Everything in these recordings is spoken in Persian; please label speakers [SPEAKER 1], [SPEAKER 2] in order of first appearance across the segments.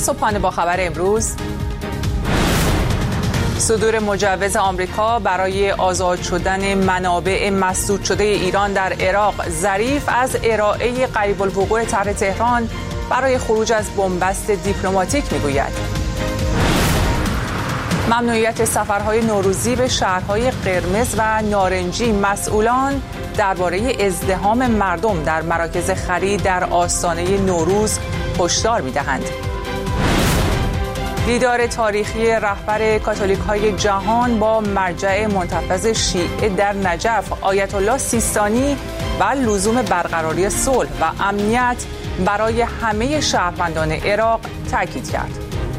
[SPEAKER 1] صبحانه با خبر امروز: صدور مجوز آمریکا برای آزاد شدن منابع مسدود شده ایران در عراق. ظریف از ارائه قریب الوقوع طرح تهران برای خروج از بنبست دیپلماتیک میگوید. ممنوعیت سفرهای نوروزی به شهرهای قرمز و نارنجی. مسئولان درباره ازدحام مردم در مراکز خرید در آستانه نوروز هشدار می‌دهند. دیدار تاریخی رهبر کاتولیک‌های جهان با مرجع منتفض شیعه در نجف. آیت الله سیستانی و لزوم برقراری صلح و امنیت برای همه شهروندان عراق تاکید کرد.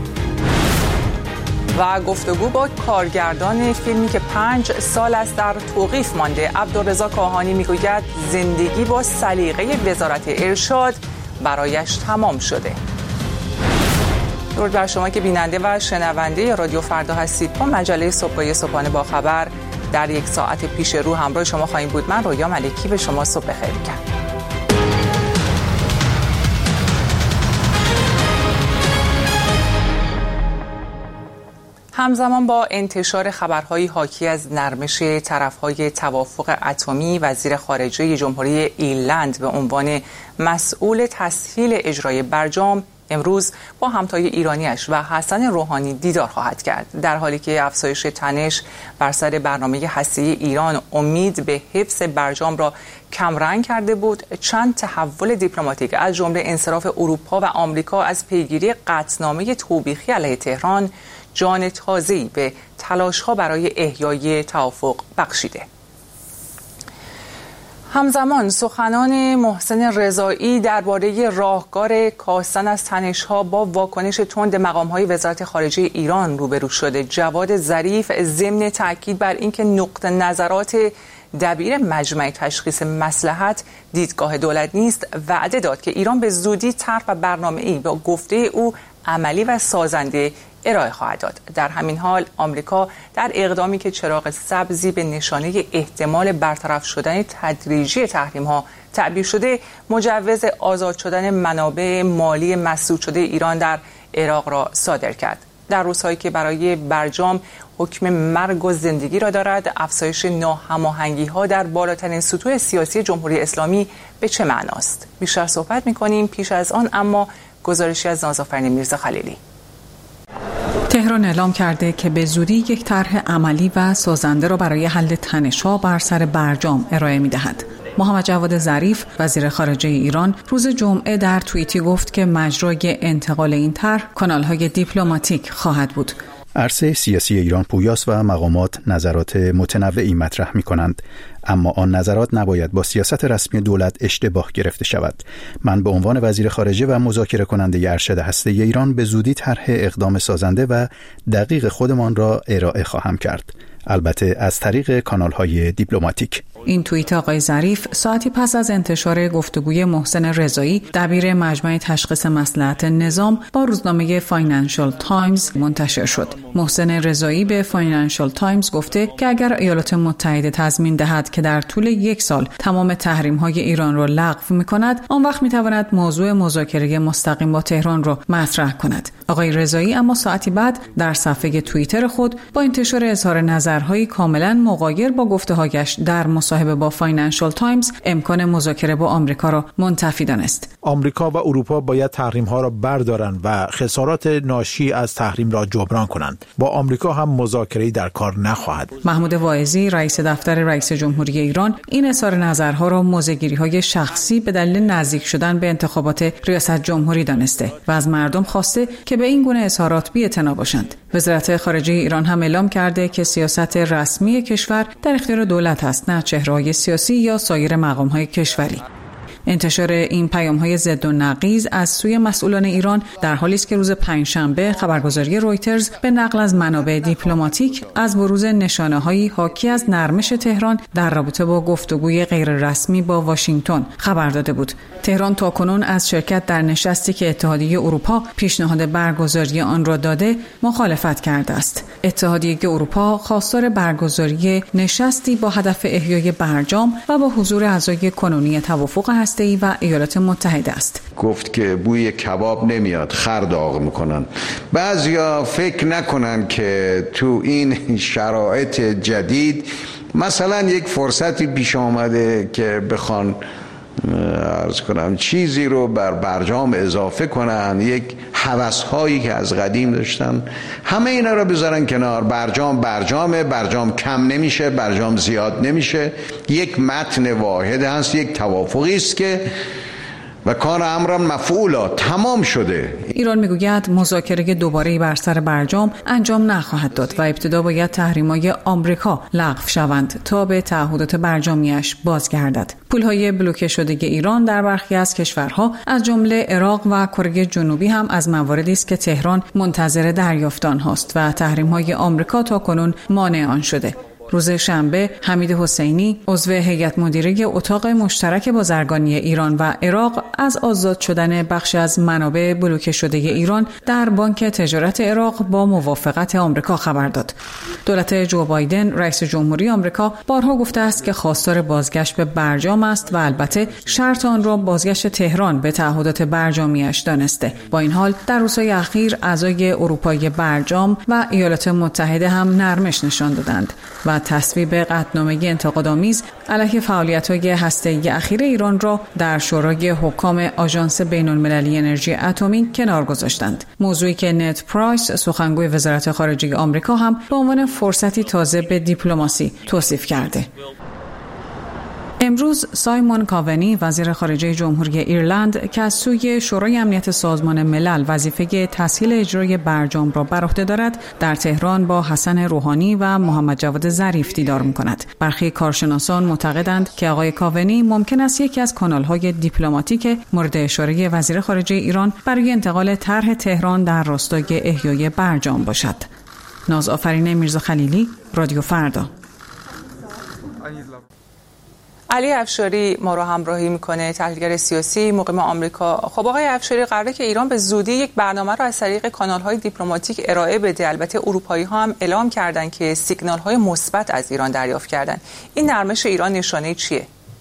[SPEAKER 1] و گفتگو با کارگردان فیلمی که 5 سال است در توقیف مانده. عبدالرضا کاهانی میگوید زندگی با سلیقه وزارت ارشاد برایش تمام شده. درود بر شما که بیننده و شنونده رادیو فردا هستید. با مجله صبحانه با خبر در یک ساعت پیش رو همراه شما خواهیم بود. من رویا ملکی به شما صبح بخیر میگم. همزمان با انتشار خبرهای حاکی از نرمش طرفهای توافق اتمی، وزیر خارجه جمهوری ایرلند به عنوان مسئول تسهیل اجرای برجام امروز با همتای ایرانیش و حسن روحانی دیدار خواهد کرد. در حالی که افزایش تنش بر سر برنامه هسته‌ای ایران امید به حفظ برجام را کمرنگ کرده بود، چند تحول دیپلماتیک از جمله انصراف اروپا و آمریکا از پیگیری قطعنامه توبیخی علیه تهران جان تازه‌ای به تلاش‌ها برای احیای توافق بخشیده. همزمان سخنان محسن رضایی درباره راهکار کاستن از تنش‌ها با واکنش تند مقام‌های وزارت خارجه ایران روبرو شده. جواد ظریف ضمن تاکید بر اینکه نقطه نظرات دبیر مجمع تشخیص مصلحت دیدگاه دولت نیست، وعده داد که ایران به زودی طرح و برنامه‌ای با گفته او عملی و سازنده ارائه خواهد داد. در همین حال آمریکا در اقدامی که چراغ سبزی به نشانه احتمال برطرف شدن تدریجی تحریم‌ها تعبیر شده، مجوز آزاد شدن منابع مالی مسدود شده ایران در عراق را صادر کرد. در روزهایی که برای برجام حکم مرگ و زندگی را دارد، افزایش ناهماهنگی‌ها در بالاترین سطوح سیاسی جمهوری اسلامی به چه معناست؟ بیشتر صحبت می‌کنیم. پیش از آن اما گزارشی از نازآفرین میرزا خلیلی.
[SPEAKER 2] تهران اعلام کرده که به زودی یک طرح عملی و سازنده را برای حل تنش‌ها بر سر برجام ارائه می‌دهد. محمد جواد ظریف وزیر خارجه ایران روز جمعه در توییتی گفت که مجرای انتقال این طرح کانال‌های دیپلماتیک خواهد بود.
[SPEAKER 3] عرصه سیاسی ایران پویاست و مقامات نظرات متنوعی مطرح می‌کنند، اما آن نظرات نباید با سیاست رسمی دولت اشتباه گرفته شود. من به عنوان وزیر خارجه و مذاکره کننده ارشد هسته‌ای ایران به زودی طرح اقدام سازنده و دقیق خودمان را ارائه خواهم کرد، البته از طریق کانال‌های دیپلماتیک.
[SPEAKER 2] این توییت آقای ظریف ساعتی پس از انتشار گفتگوی محسن رضایی دبیر مجمع تشخیص مصلحت نظام با روزنامه فاینانشال تایمز منتشر شد. محسن رضایی به فاینانشال تایمز گفته که اگر ایالات متحده تضمین دهد که در طول 1 سال تمام تحریم‌های ایران را لغو می‌کند، آن وقت می‌تواند موضوع مذاکره مستقیم با تهران را مطرح کند. آقای رضایی اما ساعتی بعد در صفحه توییتر خود با انتشار اظهار نظرهای کاملا مغایر با گفته‌هایش در مصاحبه با فاینانشال تایمز امکان مذاکره با آمریکا را منتفی دانست.
[SPEAKER 4] آمریکا و اروپا باید تحریم‌ها را بردارند و خسارات ناشی از تحریم را جبران کنند. با آمریکا هم مذاکره‌ای در کار نخواهد.
[SPEAKER 2] محمود واعظی رئیس دفتر رئیس جمهوری ایران این اظهار نظرها را موضع‌گیری‌های شخصی به دلیل نزدیک شدن به انتخابات ریاست جمهوری دانسته و از مردم خواسته که به این گونه اظهارات بی‌اعتنا باشند. وزارت خارجه ایران هم اعلام کرده که سیاست رسمی کشور در اختیار دولت است، نه چهره‌های سیاسی یا سایر مقام‌های کشوری. انتشار این پیام‌های ضد و نقیض از سوی مسئولان ایران در حالی است که روز پنجشنبه خبرگزاری رویترز به نقل از منابع دیپلماتیک از بروز نشانه‌هایی حاکی از نرمش تهران در رابطه با گفتگوی غیررسمی با واشنگتن خبر داده بود. تهران تاکنون از شرکت در نشستی که اتحادیه اروپا پیشنهاد برگزاری آن را داده مخالفت کرده است. اتحادیه اروپا خواستار برگزاری نشستی با هدف احیای برجام و با حضور اعضای کنونی توافق هسته‌ای و ایالات متحده است.
[SPEAKER 5] گفت که بوی کباب نمیاد، خر داغ میکنن. بعضیا فکر نکنن که تو این شرایط جدید مثلا یک فرصتی پیش آمده که بخوان عرض کنم چیزی رو بر برجام اضافه کنن، یک هوس‌هایی که از قدیم داشتن همه اینا رو بذارن کنار. برجام کم نمیشه، برجام زیاد نمیشه، یک متن واحد هست، یک توافقی است که و کار امرا مفعولا تمام شده.
[SPEAKER 2] ایران میگوید مذاکره دوباره بر سر برجام انجام نخواهد داد و ابتدا باید تحریم‌های آمریکا لغو شوند تا به تعهدات برجامیش بازگردد. پولهای بلوکه شده ایران در برخی از کشورها از جمله عراق و کره جنوبی هم از مواردی است که تهران منتظر دریافت آنهاست و تحریم‌های آمریکا تاکنون مانع آن شده. روز شنبه حمید حسینی عضو هیئت مدیره اتاق مشترک بازرگانی ایران و عراق از آزاد شدن بخشی از منابع بلوکه شده ایران در بانک تجارت عراق با موافقت آمریکا خبر داد. دولت جو بایدن رئیس جمهوری آمریکا بارها گفته است که خواستار بازگشت به برجام است و البته شرط آن را بازگشت تهران به تعهدات برجامیش دانسته. با این حال در روزهای اخیر اعضای اروپایی برجام و ایالات متحده هم نرمش نشان دادند و تصویب قطعنامه انتقادآمیز علیه فعالیت‌های هسته‌ای اخیر ایران را در شورای حکام آژانس بین‌المللی انرژی اتمی کنار گذاشتند. موضوعی که نت پرایس سخنگوی وزارت خارجه آمریکا هم به عنوان فرصتی تازه به دیپلماسی توصیف کرده. امروز سایمون کاونی وزیر خارجه جمهوری ایرلند که از سوی شورای امنیت سازمان ملل وظیفه تسهیل اجرای برجام را بر عهده دارد، در تهران با حسن روحانی و محمد جواد ظریف دیدار می‌کند. برخی کارشناسان معتقدند که آقای کاونی ممکن است یکی از کانال‌های دیپلماتیک مورد اشاره وزیر خارجه ایران برای انتقال طرح تهران در راستای احیای برجام باشد. نازآفرین میرزا خلیلی، رادیو فردا.
[SPEAKER 1] علی افشاری ما رو همراهی میکنه، تحلیلگر سیاسی مقیم آمریکا. خب آقای افشاری، قراره که ایران به زودی یک برنامه رو از طریق کانال‌های دیپلماتیک ارائه بده. البته اروپایی‌ها هم اعلام کردن که سیگنال‌های مثبت از ایران دریافت کردن. این نرمش ایران نشانه چیه؟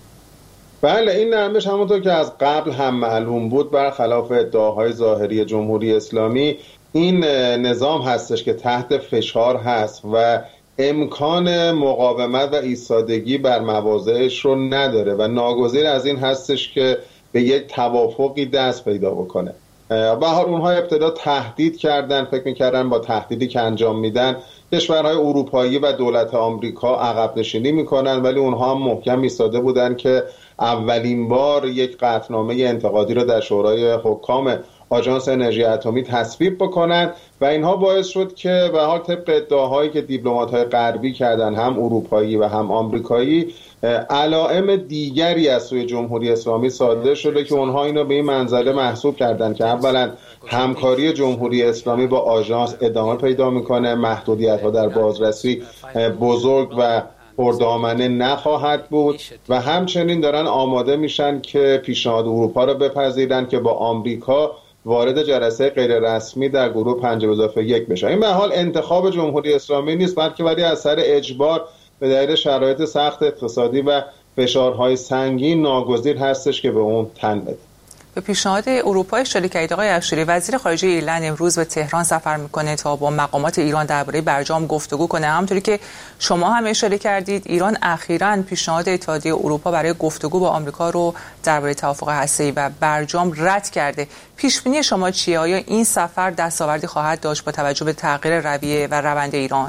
[SPEAKER 6] بله، این نرمش همونطور که از قبل هم معلوم بود برخلاف ادعاهای ظاهری جمهوری اسلامی این نظام هستش که تحت فشار هست و امکان مقاومت و ایستادگی بر مواضعش رو نداره و ناگزیر از این هستش که به یک توافقی دست پیدا بکنه. به هر اونها ابتدا تهدید کردن، فکر می‌کردن با تهدیدی که انجام میدن کشورهای اروپایی و دولت آمریکا عقب نشینی میکنن، ولی اونها هم محکم ایستاده بودن که اولین بار یک قطعنامه انتقادی رو در شورای حکام آژانس انرژی اتمی تصویب بکنن و اینها باعث شد که به حال طبق ادعاهایی که دیپلمات‌های غربی کردن، هم اروپایی و هم آمریکایی، علائم دیگری از سوی جمهوری اسلامی صادر شده که اونها اینو به این منزله محسوب کردن که اولا همکاری جمهوری اسلامی با آژانس ادامه پیدا میکنه، محدودیت‌ها در بازرسی بزرگ و پردامنه نخواهد بود و همچنین دارن آماده میشن که پیشنهاد اروپا رو بپذیرن که با آمریکا وارد جلسه غیر رسمی در گروه 5+1 بشه. این به حال انتخاب جمهوری اسلامی نیست، بلکه ولی اثر اجبار به دلیل شرایط سخت اقتصادی و فشارهای سنگین ناگزیر هستش که به اون تن بده.
[SPEAKER 1] به پیشنهاد اروپا اشاره کردید آقای افشاری. وزیر خارجه ایرلند امروز به تهران سفر میکنه تا با مقامات ایران درباره برجام گفتگو کنه. همونطوری که شما هم اشاره کردید ایران اخیراً پیشنهاد اتحادیه اروپا برای گفتگو با آمریکا رو درباره توافق هسته‌ای و برجام رد کرده. پیش بینی شما چیه؟ آیا این سفر دستاوردی خواهد داشت با توجه به تغییر رویه و روند ایران؟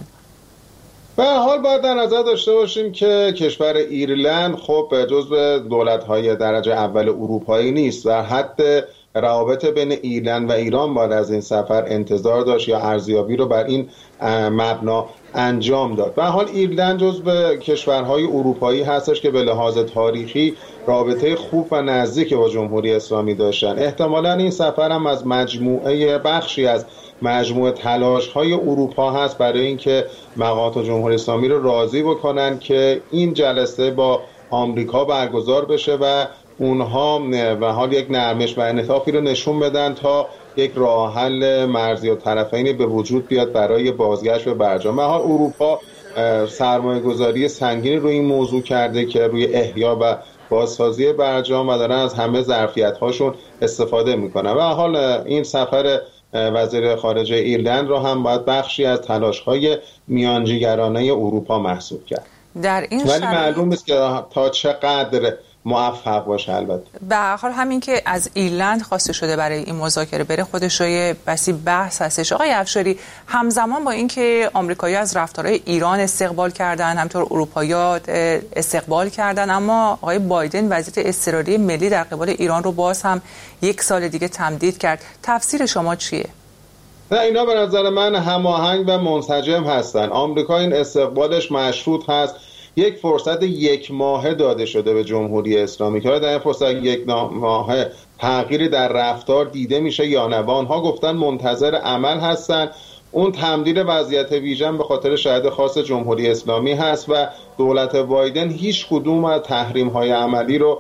[SPEAKER 6] به حال باید در نظر داشته باشیم که کشور ایرلند خب جزو دولت‌های درجه اول اروپایی نیست. در حد روابط بین ایرلند و ایران باید از این سفر انتظار داشت یا ارزیابی رو بر این مبنا انجام داد. به حال ایرلند جزو کشورهای اروپایی هستش که به لحاظ تاریخی رابطه خوب و نزدیک با جمهوری اسلامی داشتن. احتمالاً این سفر هم از مجموعه بخشی از مجموعه تلاش‌های اروپا هست برای اینکه مقامات جمهوری اسلامی رو راضی بکنن که این جلسه با آمریکا برگزار بشه و اونها به حال یک نرمش و انعطافی رو نشون بدن تا یک راه حل مرزی و طرفینی به وجود بیاد برای بازگشت به برجام. به حال اروپا سرمایه‌گذاری سنگینی روی این موضوع کرده که روی احیا و بازسازی برجام و دارن از همه ظرفیت‌هاشون استفاده میکنن. و حال این سفر وزیر خارجه ایرلند را هم باید بخشی از تلاش‌های میانجیگرانه اروپا محسوب کرد.
[SPEAKER 1] در این
[SPEAKER 6] ولی معلوم نیست که تا چقدر موفق باشه. البته
[SPEAKER 1] به هر حال همین که از ایرلند خواسته شده برای این مذاکره بره خودش یه بسی بحث هستش. آقای افشاری، همزمان با اینکه آمریکایی‌ها از رفتارهای ایران استقبال کردن، همطور اروپایی‌ها استقبال کردن، اما آقای بایدن وضعیت اضطراری ملی در قبال ایران رو باز هم 1 سال دیگه تمدید کرد. تفسیر شما چیه؟
[SPEAKER 6] نه، اینا به نظر من هماهنگ و منسجم هستن. آمریکا این استقبالش مشروط هست. یک فرصت 1 ماهه داده شده به جمهوری اسلامی که در این فرصت 1 ماهه تغییری در رفتار دیده میشه یا نه. آنها گفتن منتظر عمل هستن. اون تمدید وضعیت ویژه به خاطر شاهد خاص جمهوری اسلامی هست و دولت بایدن هیچ کدوم از تحریم‌های عملی رو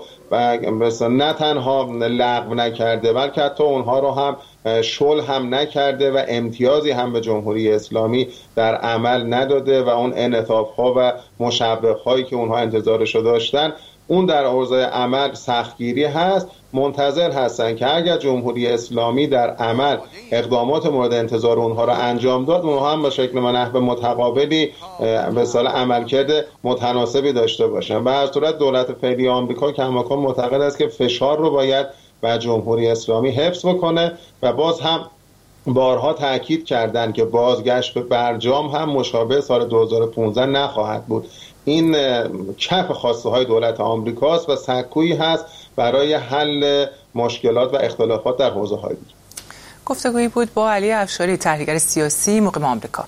[SPEAKER 6] نه تنها لغو نکرده بلکه حتی اونها رو هم شل هم نکرده و امتیازی هم به جمهوری اسلامی در عمل نداده و اون انعطاف‌ها و مشوق‌هایی که اونها انتظارشو داشتن اون در حوزه عمل سختگیری هست. منتظر هستن که اگر جمهوری اسلامی در عمل اقدامات مورد انتظار اونها را انجام داد، اونها هم به شکل و نحو متقابلی به اصطلاح عملکرد متناسبی داشته باشن. به هر صورت دولت فعلی آمریکا کماکان معتقد است که فشار رو باید بر جمهوری اسلامی حفظ بکنه و باز هم بارها تاکید کردند که بازگشت به برجام هم مشابه سال 2015 نخواهد بود. این کف خواسته های دولت آمریکاست و سکویی هست برای حل مشکلات و اختلافات در حوزه های دیگر.
[SPEAKER 1] گفتگویی بود با علی افشاری، تحلیلگر سیاسی مقیم آمریکا.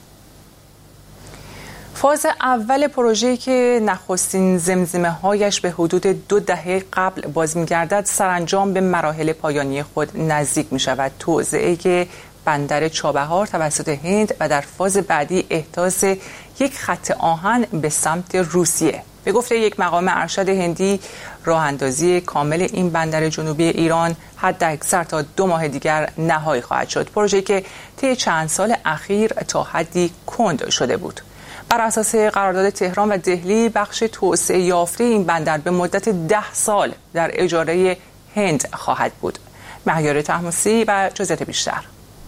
[SPEAKER 1] فاز اول پروژه‌ای که نخستین زمزمه‌هایش به حدود 2 دهه قبل باز می‌گردد سرانجام به مراحل پایانی خود نزدیک می‌شود. توسعه بندر چابهار توسط هند و در فاز بعدی احداث یک خط آهن به سمت روسیه. به گفته یک مقام ارشد هندی، راه اندازی کامل این بندر جنوبی ایران حداکثر تا 2 ماه دیگر نهایی خواهد شد. پروژه‌ای که طی چند سال اخیر تا حدی کند شده بود. بر اساس قرارداد تهران و دهلی، بخش توسعه یافته این بندر به مدت 10 سال در اجاره هند خواهد بود. مهیار طهماسبی و جزئیات بیشتر.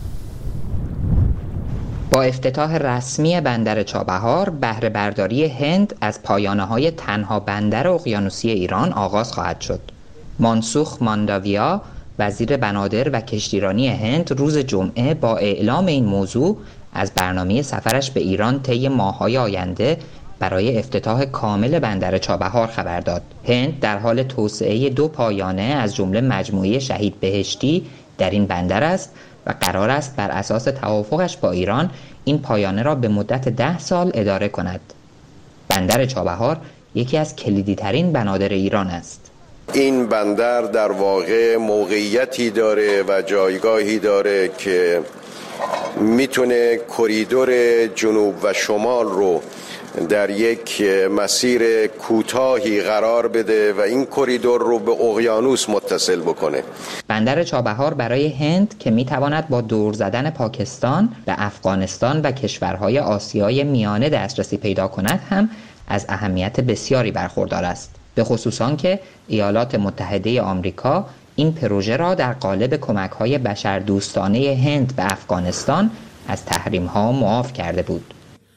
[SPEAKER 7] با افتتاح رسمی بندر چابهار، بهره برداری هند از پایانه‌های تنها بندر اقیانوسی ایران آغاز خواهد شد. مانسوخ مانداویا، وزیر بنادر و کشتیرانی هند، روز جمعه با اعلام این موضوع از برنامه سفرش به ایران طی ماه‌های آینده برای افتتاح کامل بندر چابهار خبر داد. هند در حال توسعه 2 پایانه از جمله مجموعه شهید بهشتی در این بندر است و قرار است بر اساس توافقش با ایران این پایانه را به مدت 10 سال اداره کند. بندر چابهار یکی از کلیدی ترین بنادر ایران است.
[SPEAKER 8] این بندر در واقع موقعیتی داره و جایگاهی داره که میتونه کریدور جنوب و شمال رو در یک مسیر کوتاهی قرار بده و این کریدور رو به اقیانوس متصل بکنه.
[SPEAKER 7] بندر چابهار برای هند که میتواند با دور زدن پاکستان به افغانستان و کشورهای آسیای میانه دسترسی پیدا کند هم از اهمیت بسیاری برخوردار است. به خصوص آنکه ایالات متحده آمریکا این پروژه را در قالب کمک‌های بشردوستانه هند به افغانستان از تحریم‌ها معاف کرده بود.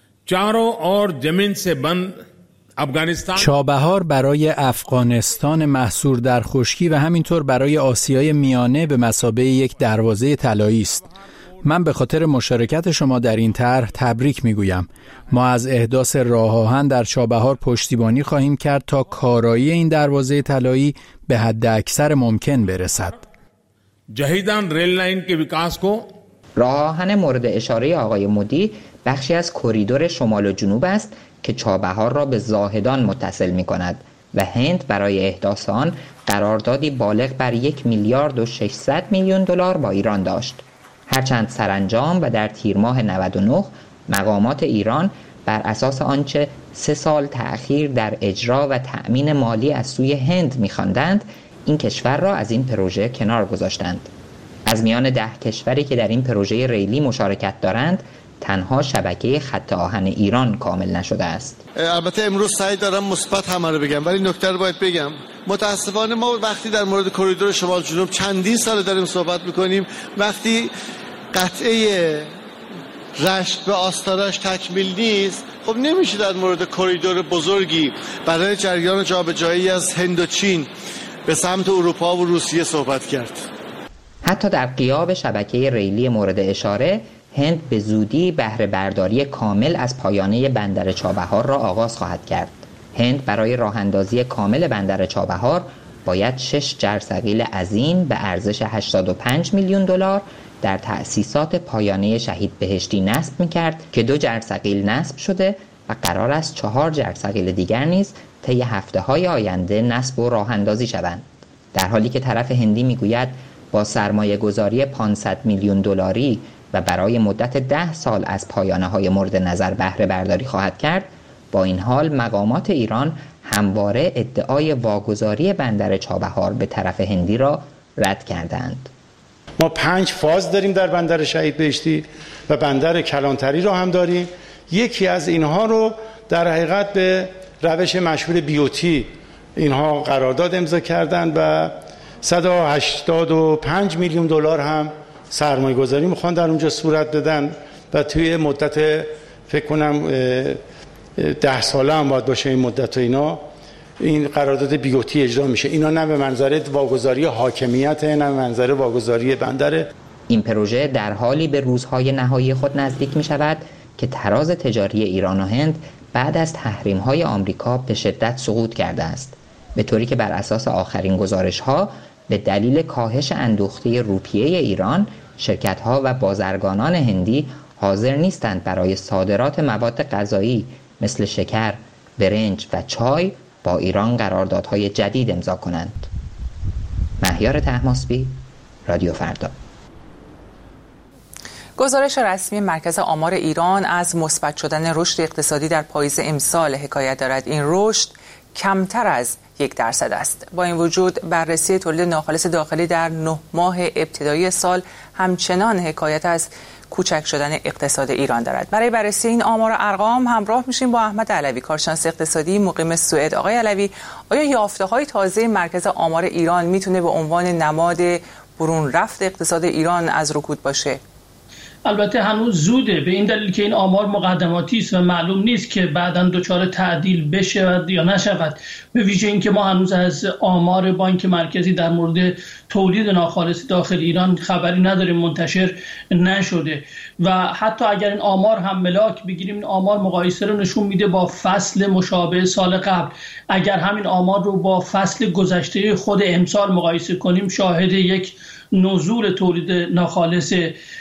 [SPEAKER 9] چابهار برای افغانستان محصور در خشکی و همینطور برای آسیای میانه به مثابه یک دروازه طلایی است. من به خاطر مشارکت شما در این طرح تبریک میگویم. ما از احداث راه آهن در چابهار پشتیبانی خواهیم کرد تا کارایی این دروازه طلایی به حد اکثر ممکن برسد.
[SPEAKER 7] جهیدان ریل لاین کے وکاس کو راه آهن مورد اشاره آقای مودی بخشی از کریدور شمال و جنوب است که چابهار را به زاهدان متصل می کند و هند برای احداث آن قراردادی بالغ بر 1 میلیارد و 600 میلیون دلار با ایران داشت. هرچند سرانجام و در تیر ماه 99 مقامات ایران بر اساس آنچه 3 سال تأخیر در اجرا و تأمین مالی از سوی هند می‌خواندند، این کشور را از این پروژه کنار گذاشتند. از میان 10 کشوری که در این پروژه ریلی مشارکت دارند، تنها شبکه خط آهن ایران کامل نشده است.
[SPEAKER 10] البته امروز سعی دارم مثبت همه رو بگم، ولی نکته رو باید بگم. متاسفانه ما وقتی در مورد کریدور شمال جنوب چندین سال داریم صحبت میکنیم، وقتی قطعه رشت به آستانش تکمیل نیست، خب نمیشه در مورد کریدور بزرگی برای جریان جابجایی از هند و چین به سمت اروپا و روسیه صحبت کرد.
[SPEAKER 7] حتی در غیاب شبکه ریلی مورد اشاره، هند به زودی بهره برداری کامل از پایانه بندر چابهار را آغاز خواهد کرد. هند برای راه اندازی کامل بندر چابهار باید 6 جرثقیل عظیم به ارزش 85 میلیون دلار در تأسیسات پایانه شهید بهشتی نصب می‌کرد که 2 جرثقیل نصب شده و قرار است 4 جرثقیل دیگر نیز طی هفته‌های آینده نصب و راه اندازی شوند. در حالی که طرف هندی میگوید با سرمایه‌گذاری 500 میلیون دلاری و برای مدت 10 سال از پایانه‌های مورد نظر بهره برداری خواهد کرد، با این حال مقامات ایران همواره ادعای واگذاری بندر چابهار به طرف هندی را رد کردند.
[SPEAKER 11] ما 5 فاز داریم در بندر شهید بهشتی و بندر کلانتری را هم داریم. یکی از اینها رو در حقیقت به روش مشهور بیوتی اینها قرارداد امضا کردند و 185 میلیون دلار هم سرمایه گذاری میخوان در اونجا صورت بدن و توی مدت فکر کنم 10 ساله هم باید باشه این مدت و اینا این قرارداد بیوتی اجرا میشه. اینا نه به منظر واگذاری حاکمیت، نه به منظر واگذاری بندره.
[SPEAKER 7] این پروژه در حالی به روزهای نهایی خود نزدیک می شود که تراز تجاری ایران و هند بعد از تحریم‌های آمریکا به شدت سقوط کرده است، به طوری که بر اساس آخرین گزارش‌ها به دلیل کاهش اندوخته روپیه ایران، شرکت‌ها و بازرگانان هندی حاضر نیستند برای صادرات مواد غذایی مثل شکر، برنج و چای با ایران قراردادهای جدید امضا کنند. مهیار طهماسبی، رادیو فردا.
[SPEAKER 1] گزارش رسمی مرکز آمار ایران از مثبت شدن رشد اقتصادی در پاییز امسال حکایت دارد. این رشد کمتر از 1% است. با این وجود بررسی تولید ناخالص داخلی در 9 ماه ابتدایی سال همچنان حکایت از کوچک شدن اقتصاد ایران دارد. برای بررسی این آمار و ارقام همراه میشیم با احمد علوی، کارشناس اقتصادی مقیم سوئد. آقای علوی، آیا یافته‌های تازه مرکز آمار ایران میتونه به عنوان نماد برون رفت اقتصاد ایران از رکود باشه؟
[SPEAKER 12] البته هنوز زوده، به این دلیل که این آمار مقدماتی است و معلوم نیست که بعداً دچار تعدیل بشه یا نشود. به ویژه اینکه ما هنوز از آمار بانک مرکزی در مورد تولید ناخالص داخل ایران خبری نداریم، منتشر نشده و حتی اگر این آمار هم ملاک بگیریم، این آمار مقایسه رو نشون میده با فصل مشابه سال قبل. اگر همین آمار رو با فصل گذشته خود امسال مقایسه کنیم، شاهد یک نزول تولید ناخالص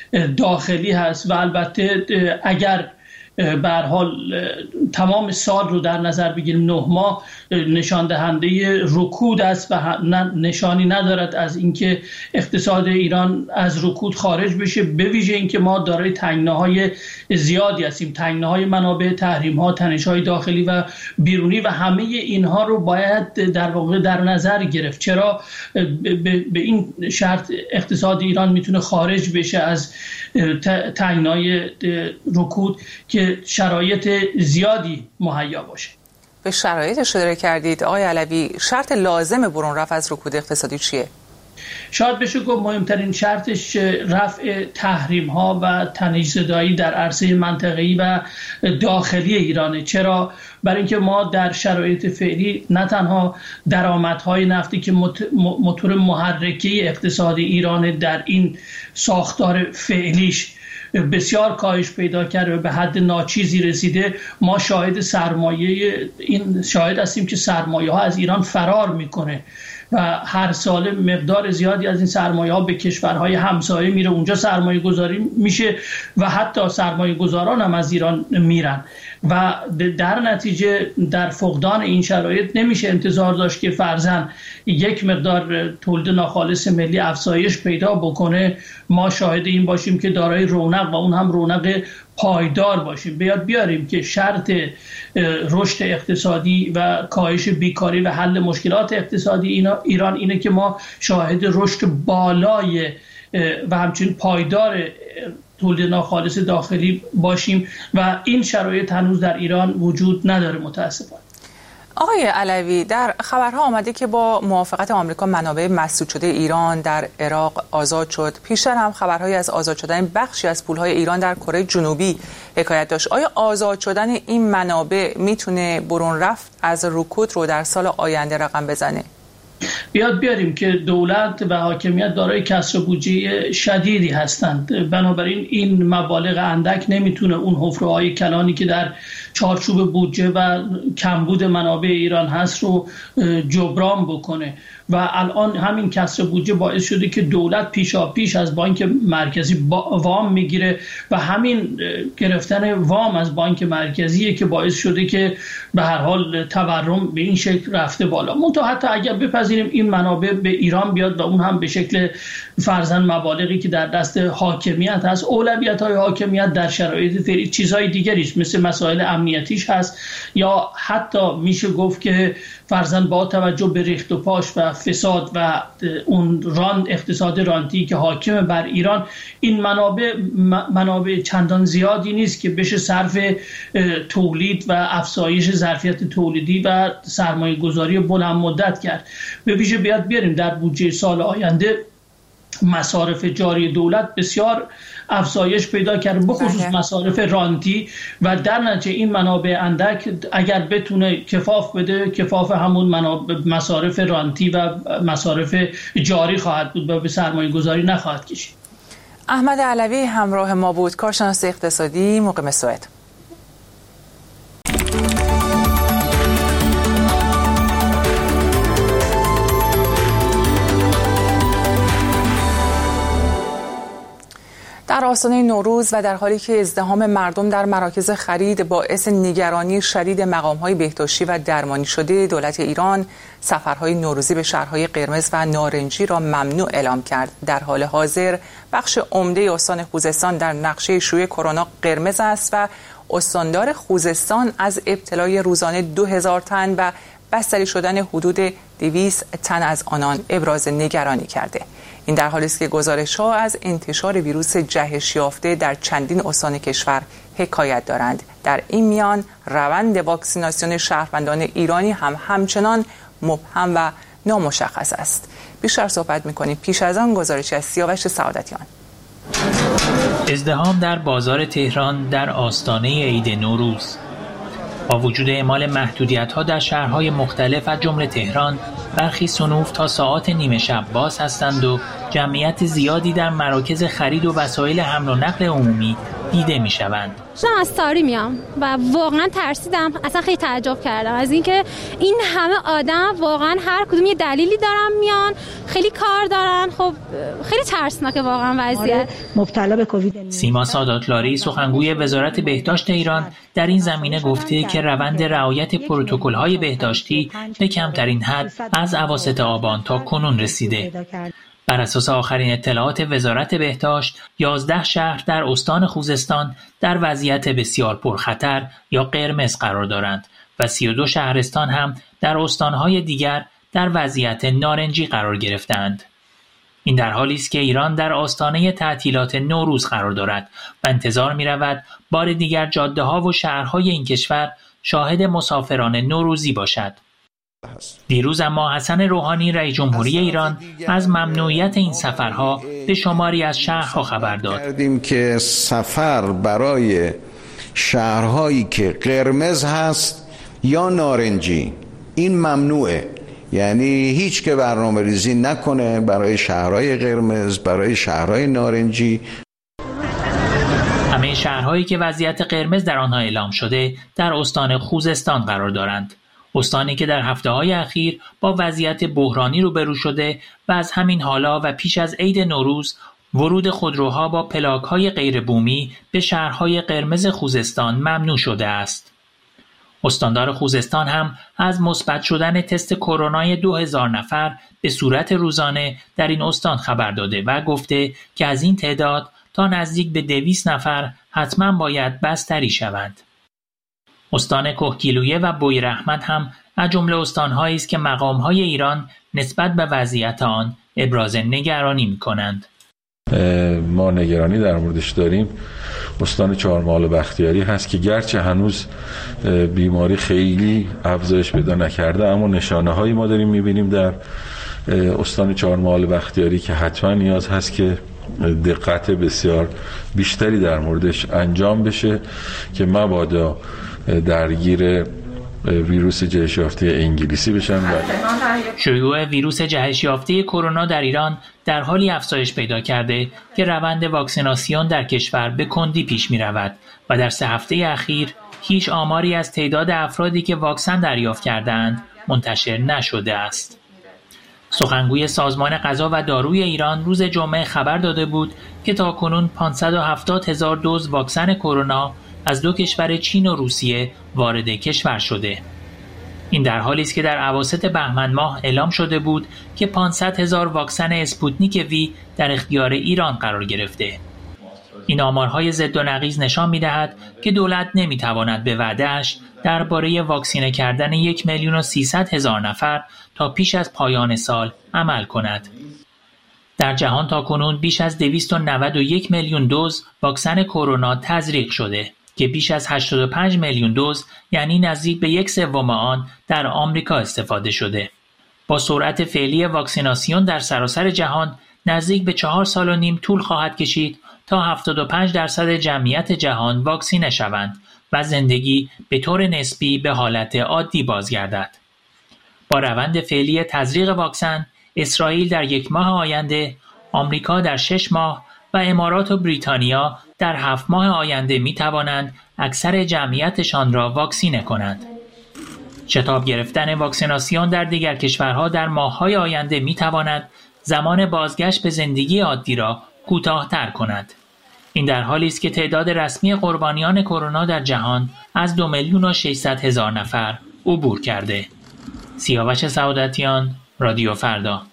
[SPEAKER 12] داخلی هست و البته اگر به هر حال تمام سال رو در نظر بگیریم 9 ماه نشان دهنده رکود است و نشانی ندارد از اینکه اقتصاد ایران از رکود خارج بشه، به ویژه اینکه ما دارای تنگناهای زیادی هستیم، تنگناهای منابع، تحریم‌ها، تنش‌های داخلی و بیرونی و همه اینها رو باید در واقع در نظر گرفت. چرا به این شرط اقتصاد ایران میتونه خارج بشه از تنگنای رکود که شرایط زیادی مهیا باشه.
[SPEAKER 1] به شرایط اشاره کردید آقای علوی، شرط لازم برون رفت از رکود اقتصادی چیه؟
[SPEAKER 12] شاید بشه گفت مهمترین شرطش رفع تحریم ها و تنش‌زدایی در عرصه منطقه‌ای و داخلی ایرانه. چرا؟ برای اینکه ما در شرایط فعلی نه تنها درآمدهای نفتی که موتور محرکه اقتصاد ایران در این ساختار فعلیش بسیار کاهش پیدا کرده و به حد ناچیزی رسیده، ما شاهد هستیم که سرمایه ها از ایران فرار میکنه و هر سال مقدار زیادی از این سرمایه ها به کشورهای همسایه میره، اونجا سرمایه گذاری میشه و حتی سرمایه گذاران هم از ایران میرن و در نتیجه در فقدان این شرایط نمیشه انتظار داشت که فرضاً یک مقدار تولید ناخالص ملی افزایش پیدا بکنه. ما شاهد این باشیم که دارای رونق و اون هم رونق پایدار باشیم. بیاریم که شرط رشد اقتصادی و کاهش بیکاری و حل مشکلات اقتصادی ایران اینه که ما شاهد رشد بالای و همچنین پایدار تولید ناخالص داخلی باشیم و این شرایط هنوز در ایران وجود نداره متاسفانه.
[SPEAKER 1] آقای علوی، در خبرها آمده که با موافقت آمریکا منابع مسدود شده ایران در عراق آزاد شد. پیشتر هم خبرهایی از آزاد شدن بخشی از پولهای ایران در کره جنوبی حکایت داشت. آیا آزاد شدن این منابع میتونه برون رفت از رکود رو در سال آینده رقم بزنه؟
[SPEAKER 12] بیاریم که دولت و حاکمیت دارای کسر بودجه شدیدی هستند، بنابراین این مبالغ اندک نمیتونه اون حفره‌های کلانی که در چارچوب بودجه و کمبود منابع ایران هست رو جبران بکنه و الان همین کسر بودجه باعث شده که دولت پیشاپیش از بانک مرکزی وام میگیره و همین گرفتن وام از بانک مرکزیه که باعث شده که به هر حال تورم به این شکل رفته بالا. منتها حتی اگر بپذیریم این منابع به ایران بیاد و اون هم به شکل فرضاً مبالغی که در دست حاکمیت هست، اولویت‌های حاکمیت در شرایط فعلی چیزهای دیگری است، مثل مسائل امنیتیش هست یا حتی میشه گفت که فرضاً با توجه به ریخت و پاش و فساد و اون اقتصاد رانتی که حاکم بر ایران، این منابع چندان زیادی نیست که بشه صرف تولید و افزایش ظرفیت تولیدی و سرمایه گذاری بلند مدت کرد. به ویژه بیاریم در بودجه سال آینده مصارف جاری دولت بسیار افزایش پیدا کرده، بخصوص مصارف رانتی و در نتیجه این منابع اندک اگر بتونه کفاف بده، کفاف همون مصارف رانتی و مصارف جاری خواهد بود و به سرمایه گذاری نخواهد کشید.
[SPEAKER 1] احمد علوی همراه ما بود، کارشناس اقتصادی، مقیم سوئد. در آستانه نوروز و در حالی که ازدحام مردم در مراکز خرید باعث نگرانی شدید مقام‌های بهداشتی و درمانی شده، دولت ایران سفرهای نوروزی به شهرهای قرمز و نارنجی را ممنوع اعلام کرد. در حال حاضر بخش عمده استان خوزستان در نقشه شیوع کرونا قرمز است و استاندار خوزستان از ابتلای روزانه 2000 تن و بستری شدن حدود 200 تن از آنان ابراز نگرانی کرده. این در حالی است که گزارش‌ها از انتشار ویروس جهش یافته در چندین استان کشور حکایت دارند. در این میان روند واکسیناسیون شهروندان ایرانی هم همچنان مبهم و نامشخص است. بیشتر صحبت می‌کنیم پیش از آن گزارشی از سیاوش سعادتیان.
[SPEAKER 13] ازدحام در بازار تهران در آستانه عید نوروز. با وجود اعمال محدودیت‌ها در شهرهای مختلف از جمله تهران، برخی صنوف تا ساعات نیمه شب باز هستند و جمعیت زیادی در مراکز خرید و وسایل حمل و نقل عمومی دیده می‌شوند.
[SPEAKER 14] من از ساری میام و واقعا ترسیدم، اصلا خیلی تعجب کردم از اینکه این همه آدم واقعا هر کدوم یه دلیلی دارن میان، خیلی کار دارن، خب خیلی ترسناکه واقعا وضعیت.
[SPEAKER 15] مبتلا به کووید.
[SPEAKER 13] سیما ساداتلاری سخنگوی وزارت بهداشت ایران در این زمینه گفته که روند رعایت پروتکل‌های بهداشتی به کمترین حد از اواسط آبان تا کنون رسیده. بر اساس آخرین اطلاعات وزارت بهداشت، 11 شهر در استان خوزستان در وضعیت بسیار پرخطر یا قرمز قرار دارند و 32 شهرستان هم در استانهای دیگر در وضعیت نارنجی قرار گرفتند. این در حالی است که ایران در آستانه تعطیلات نوروز قرار دارد و انتظار می‌رود بار دیگر جاده‌ها و شهرهای این کشور شاهد مسافران نوروزی باشد. دیروز اما حسن روحانی رئیس جمهوری ایران از ممنوعیت این سفرها به شماری از شهرها خبر داد.
[SPEAKER 5] کردیم که سفر برای شهرهایی که قرمز هست یا نارنجی این ممنوعه، یعنی هیچ که برنامه ریزی نکنه برای شهرهای قرمز، برای شهرهای نارنجی.
[SPEAKER 13] همه شهرهایی که وضعیت قرمز در آنها اعلام شده در استان خوزستان قرار دارند. استانی که در هفته‌های اخیر با وضعیت بحرانی روبرو شده و از همین حالا و پیش از عید نوروز ورود خودروها با پلاک‌های غیر بومی به شهرهای قرمز خوزستان ممنوع شده است. استاندار خوزستان هم از مثبت شدن تست کرونای 2000 نفر به صورت روزانه در این استان خبر داده و گفته که از این تعداد تا نزدیک به 200 نفر حتما باید بستری شوند. استان کهگیلویه و بویراحمد هم از جمله استان‌هایی است که مقام‌های ایران نسبت به وضعیت آن ابراز نگرانی می‌کنند.
[SPEAKER 15] ما نگرانی در موردش داریم استان چهارمحال و بختیاری هست که گرچه هنوز بیماری خیلی افزایش پیدا نکرده، اما نشانه‌هایی ما داریم می‌بینیم در استان چهارمحال و بختیاری که حتما نیاز هست که دقت بسیار بیشتری در موردش انجام بشه که مبادا درگیر ویروس جهش یافته انگلیسی بشن.
[SPEAKER 13] شیوع ویروس جهش یافته کرونا در ایران در حالی افزایش پیدا کرده که روند واکسیناسیون در کشور به کندی پیش می رود و در 3 هفته اخیر هیچ آماری از تعداد افرادی که واکسن دریافت کردند منتشر نشده است. سخنگوی سازمان غذا و داروی ایران روز جمعه خبر داده بود که تاکنون 570,000 دوز واکسن کرونا از 2 کشور چین و روسیه وارد کشور شده. این در حالی است که در اواسط بهمن ماه اعلام شده بود که 500,000 واکسن اسپوتنیک وی در اختیار ایران قرار گرفته. این آمارهای ضد و نقیض نشان می‌دهد که دولت نمی‌تواند به وعده‌اش درباره واکسینه کردن 1,300,000 نفر تا پیش از پایان سال عمل کند. در جهان تاکنون بیش از 291 میلیون دوز واکسن کرونا تزریق شده که بیش از 85 میلیون دوز یعنی نزدیک به 1/3 آن در آمریکا استفاده شده. با سرعت فعلی واکسیناسیون در سراسر جهان نزدیک به 4.5 سال طول خواهد کشید تا 75% جمعیت جهان واکسینه شوند و زندگی به طور نسبی به حالت عادی بازگردد. با روند فعلی تزریق واکسن، اسرائیل در 1 ماه آینده، آمریکا در 6 ماه و امارات و بریتانیا در 7 ماه آینده می توانند اکثر جمعیتشان را واکسینه کنند. شتاب گرفتن واکسیناسیون در دیگر کشورها در ماه‌های آینده می تواند زمان بازگشت به زندگی عادی را کوتاه‌تر کند. این در حالی است که تعداد رسمی قربانیان کرونا در جهان از 2,600,000 نفر عبور کرده. سیاوش سعادتیان، رادیو فردا.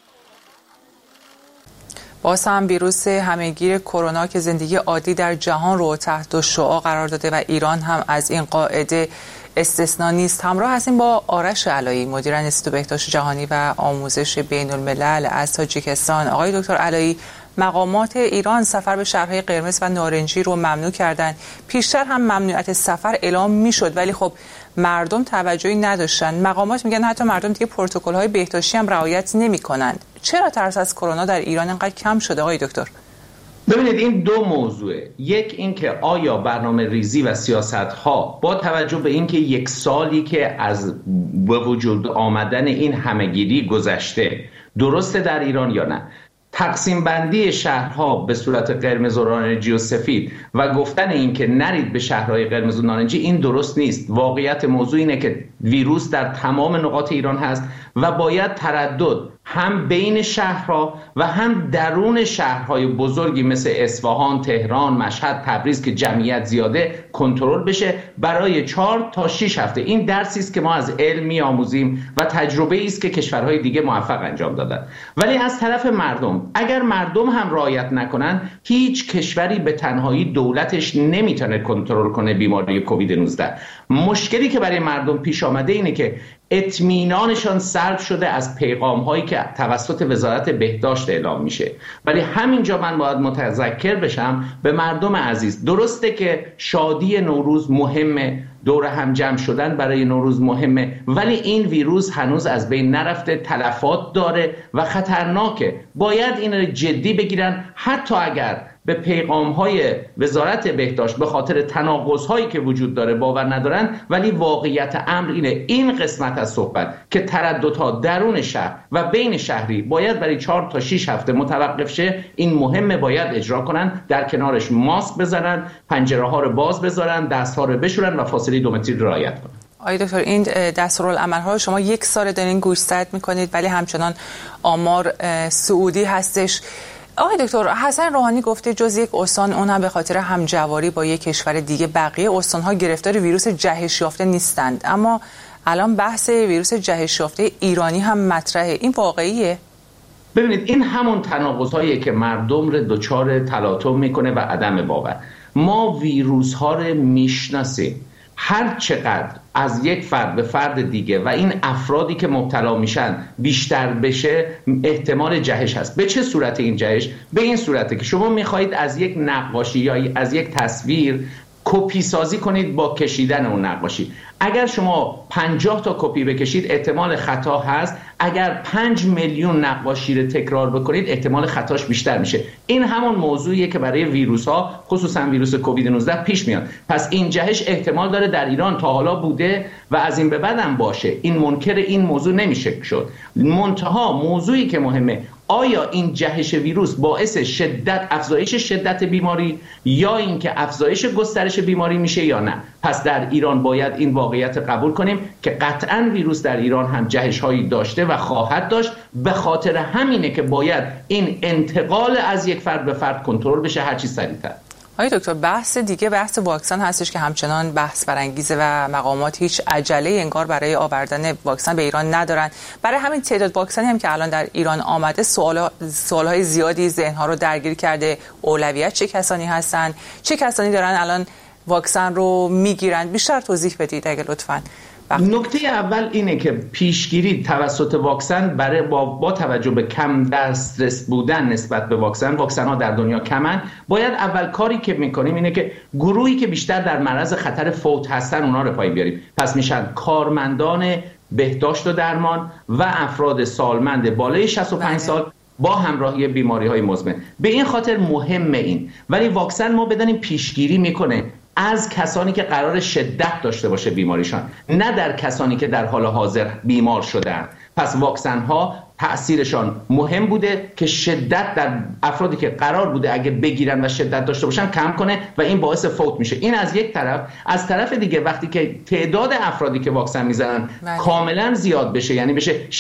[SPEAKER 1] باز هم ویروس همهگیر کرونا که زندگی عادی در جهان رو تحت شعاع قرار داده و ایران هم از این قاعده استثنا نیست. همراه هستیم با آرش علایی، مدیر انستیتوت بهداشت جهانی و آموزش بین الملل از تاجیکستان. آقای دکتر علایی، مقامات ایران سفر به شهرهای قرمز و نارنجی رو ممنوع کردند. پیشتر هم ممنوعیت سفر اعلام میشد ولی خب مردم توجهی نداشتن. مقامات میگن حتی مردم دیگه پروتکل‌های بهداشتی هم رعایت نمی‌کنند. چرا ترس از کرونا در ایران انقدر کم شده آقای دکتر؟
[SPEAKER 16] ببینید این 2 موضوعه. یک این که آیا برنامه ریزی و سیاست‌ها با توجه به اینکه 1 سالی که از به وجود آمدن این همهگیری گذشته درسته در ایران یا نه؟ تقسیم بندی شهرها به صورت قرمز و نارنجی و سفید و گفتن این که نرید به شهرهای قرمز و نارنجی، این درست نیست. واقعیت موضوع اینه که ویروس در تمام نقاط ایران هست و باید تردد هم بین شهرها و هم درون شهرهای بزرگی مثل اصفهان، تهران، مشهد، تبریز که جمعیت زیاده کنترل بشه برای 4 تا 6 هفته. این درسی است که ما از علم می‌آموزیم و تجربه‌ای است که کشورهای دیگه موفق انجام دادن. ولی از طرف مردم، اگر مردم هم رعایت نکنن، هیچ کشوری به تنهایی دولتش نمیتونه کنترل کنه بیماری کووید 19. مشکلی که برای مردم پیش آمده اینه که اطمینانشان سلب شده از پیغام هایی که توسط وزارت بهداشت اعلام میشه. ولی همینجا من باید متذکر بشم به مردم عزیز، درسته که شادی نوروز مهمه، دور هم جمع شدن برای نوروز مهمه، ولی این ویروس هنوز از بین نرفته، تلفات داره و خطرناکه. باید این رو جدی بگیرن، حتی اگر به پیغام‌های وزارت بهداشت به خاطر تناقض‌هایی که وجود داره باور ندارن، ولی واقعیت امر اینه این قسمت از صحبت که ترددها درون شهر و بین شهری باید برای 4 تا 6 هفته متوقف شه، این مهمه، باید اجرا کنن، در کنارش ماسک بزنن، پنجره‌ها رو باز بذارن، دست‌ها رو بشورن و فاصله 2 متری رعایت کنن.
[SPEAKER 1] آقای دکتر، این دستورالعمل‌ها رو شما 1 سال دارین گوشزد می‌کنید ولی همچنان آمار صعودی هستش. آقای دکتر، حسن روحانی گفته جز یک استان، اون هم به خاطر همجواری با یک کشور دیگه، بقیه استان‌ها گرفتار ویروس جهش یافته نیستند. اما الان بحث ویروس جهش یافته ایرانی هم مطرحه. این واقعیه؟
[SPEAKER 16] ببینید این همون تناقض‌هاییه که مردم رو دچار تلاطم میکنه و عدم باور. ما ویروس ها رو میشناسیم، هر چقدر از یک فرد به فرد دیگه و این افرادی که مبتلا میشن بیشتر بشه احتمال جهش هست. به چه صورت این جهش؟ به این صورته که شما میخواهید از یک نقاشی یا از یک تصویر کپی سازی کنید با کشیدن اون نقاشی. اگر شما 50 تا کپی بکشید احتمال خطا هست، اگر 5 میلیون نقاشی رو تکرار بکنید احتمال خطاش بیشتر میشه. این همون موضوعیه که برای ویروس ها خصوصا ویروس کووید 19 پیش میاد. پس این جهش احتمال داره در ایران تا حالا بوده و از این به بعد هم باشه. این منکر این موضوع نمیشه شد. منتها موضوعی که مهمه، آیا این جهش ویروس باعث افزایش شدت بیماری یا اینکه افزایش گسترش بیماری میشه یا نه؟ پس در ایران باید این واقعیت قبول کنیم که قطعاً ویروس در ایران هم جهش هایی داشته و خواهد داشت. به خاطر همینه که باید این انتقال از یک فرد به فرد کنترل بشه هر چی سریعتر.
[SPEAKER 1] آقای دکتر، بحث واکسن هستش که همچنان بحث برانگیزه و مقامات هیچ عجله انگار برای آوردن واکسن به ایران ندارن. برای همین تعداد واکسنی هم که الان در ایران آمده سوالهای زیادی ذهن‌ها رو درگیر کرده. اولویت چه کسانی هستن؟ چه کسانی دارن الان واکسن رو میگیرن؟ بیشتر توضیح بدید اگه لطفاً.
[SPEAKER 16] نکته اول اینه که پیشگیری توسط واکسن برای با توجه به کم دسترس بودن نسبت به واکسن ها در دنیا کمن، باید اول کاری که میکنیم اینه که گروهی که بیشتر در معرض خطر فوت هستن اونا رو پایین بیاریم. پس میشن کارمندان بهداشت و درمان و افراد سالمند بالای 65 سال با همراهی بیماری‌های مزمن. به این خاطر مهمه این. ولی واکسن ما بدانیم پیشگیری میکنه از کسانی که قرار شدت داشته باشه بیماریشان، نه در کسانی که در حال حاضر بیمار شدن. پس واکسن ها تأثیرشان مهم بوده که شدت در افرادی که قرار بوده اگه بگیرن و شدت داشته باشن کم کنه و این باعث فوت میشه. این از یک طرف. از طرف دیگه وقتی که تعداد افرادی که واکسن میزنن کاملا زیاد بشه، یعنی بشه 60%،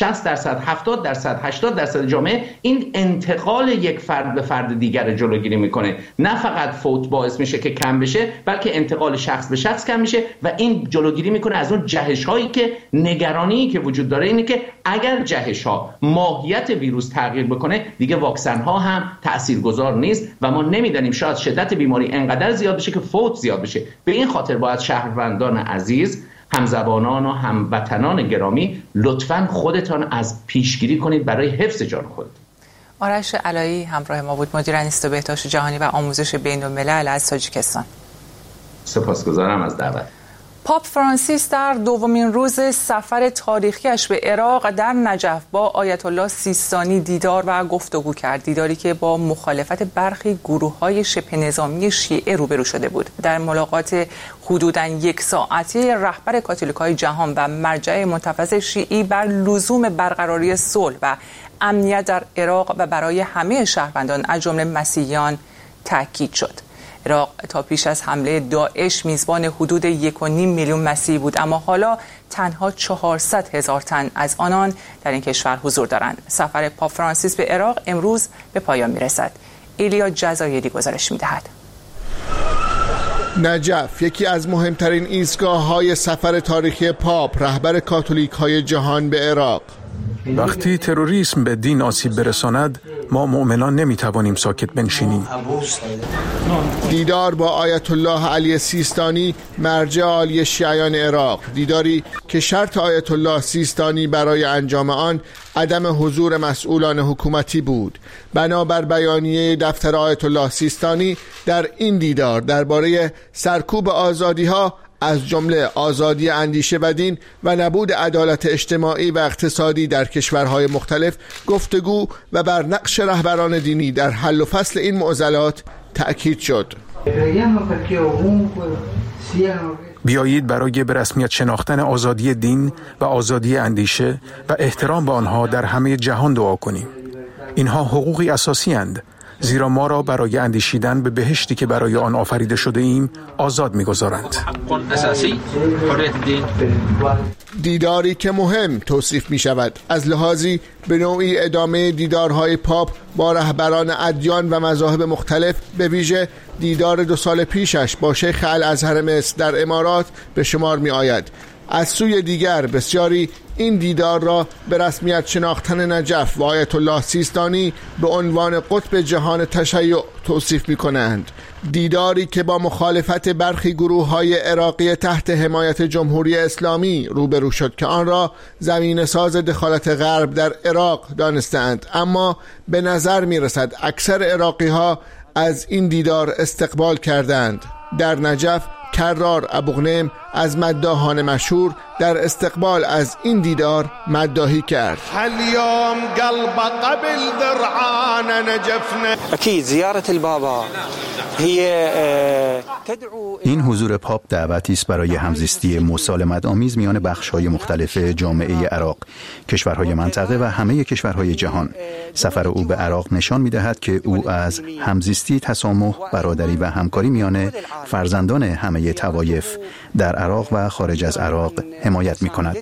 [SPEAKER 16] 70%، 80% جامعه، این انتقال یک فرد به فرد دیگر جلوگیری میکنه. نه فقط فوت باعث میشه که کم بشه، بلکه انتقال شخص به شخص کم میشه و این جلوگیری میکنه از اون جهش هایی که نگرانی که وجود داره اینه که اگر جهش ها ماهیت ویروس تغییر بکنه دیگه واکسن ها هم تاثیرگذار نیست و ما نمیدانیم شاید شدت بیماری انقدر زیاد بشه که فوت زیاد بشه. به این خاطر باید شهروندان عزیز، همزبانان و هموطنان گرامی، لطفاً خودتان از پیشگیری کنید برای حفظ جان خود.
[SPEAKER 1] آرش علایی همراه ما بود، مدیر انستیتوت بهداشت جهانی و آموزش بین‌الملل از تاجیکستان.
[SPEAKER 16] سپاسگزارم از دعوت.
[SPEAKER 1] پاپ فرانسیس در دومین روز سفر تاریخیش به عراق در نجف با آیت الله سیستانی دیدار و گفتگو کرد. دیداری که با مخالفت برخی گروه‌های شبه نظامی شیعه روبرو شده بود. در ملاقات حدوداً 1 ساعته رهبر کاتولیک‌های جهان و مرجع متفضل شیعی بر لزوم برقراری صلح و امنیت در عراق و برای همه شهروندان از جمله مسیحیان تاکید شد. عراق تا پیش از حمله داعش میزبان حدود 1.5 میلیون مسیحی بود، اما حالا تنها 400,000 تن از آنان در این کشور حضور دارند. سفر پاپ فرانسیس به عراق امروز به پایان میرسد. ایلیا جزایری گزارش میدهد.
[SPEAKER 17] نجف یکی از مهمترین ایستگاه‌های سفر تاریخی پاپ رهبر کاتولیک‌های جهان به عراق.
[SPEAKER 18] وقتی تروریسم به دین آسیب برساند، ما مؤمنان نمیتوانیم ساکت بنشینیم.
[SPEAKER 17] دیدار با آیت الله علی سیستانی، مرجع عالی شیعیان عراق، دیداری که شرط آیت الله سیستانی برای انجام آن عدم حضور مسئولان حکومتی بود. بنابر بیانیه دفتر آیت الله سیستانی، در این دیدار درباره سرکوب آزادی‌ها از جمله آزادی اندیشه و دین و نبود عدالت اجتماعی و اقتصادی در کشورهای مختلف گفتگو و بر نقش رهبران دینی در حل و فصل این معضلات تأکید شد.
[SPEAKER 18] بیایید برای به رسمیت شناختن آزادی دین و آزادی اندیشه و احترام به آنها در همه جهان دعا کنیم. اینها حقوقی اساسی اند، زیرا ما را برای اندیشیدن به بهشتی که برای آن آفریده شده ایم آزاد می‌گذارند.
[SPEAKER 17] دیداری که مهم توصیف می شود از لحاظی به نوعی ادامه دیدارهای پاپ با رهبران ادیان و مذاهب مختلف، به ویژه دیدار 2 سال پیشش با شیخ الازهر مصر در امارات به شمار می آید. از سوی دیگر بسیاری این دیدار را به رسمیت شناختن نجف و آیت الله سیستانی به عنوان قطب جهان تشیع توصیف می کنند. دیداری که با مخالفت برخی گروه‌های عراقی تحت حمایت جمهوری اسلامی روبرو شد که آن را زمینه ساز دخالت غرب در عراق دانستند، اما به نظر می رسد اکثر عراقی‌ها از این دیدار استقبال کردند. در نجف کرار ابوغنیم از مداحان مشهور در استقبال از این دیدار مداحی کرد.
[SPEAKER 19] اليوم قلب قبل درعان نجفنا.
[SPEAKER 20] اكيد زياره البابا
[SPEAKER 3] این حضور پاپ دعوتی است برای همزیستی مسالمت‌آمیز میان بخش‌های مختلف جامعه عراق، کشورهای منطقه و همه کشورهای جهان. سفر او به عراق نشان می‌دهد که او از همزیستی، تسامح، برادری و همکاری میان فرزندان همه طوایف در عراق و خارج از عراق حمایت می‌کند.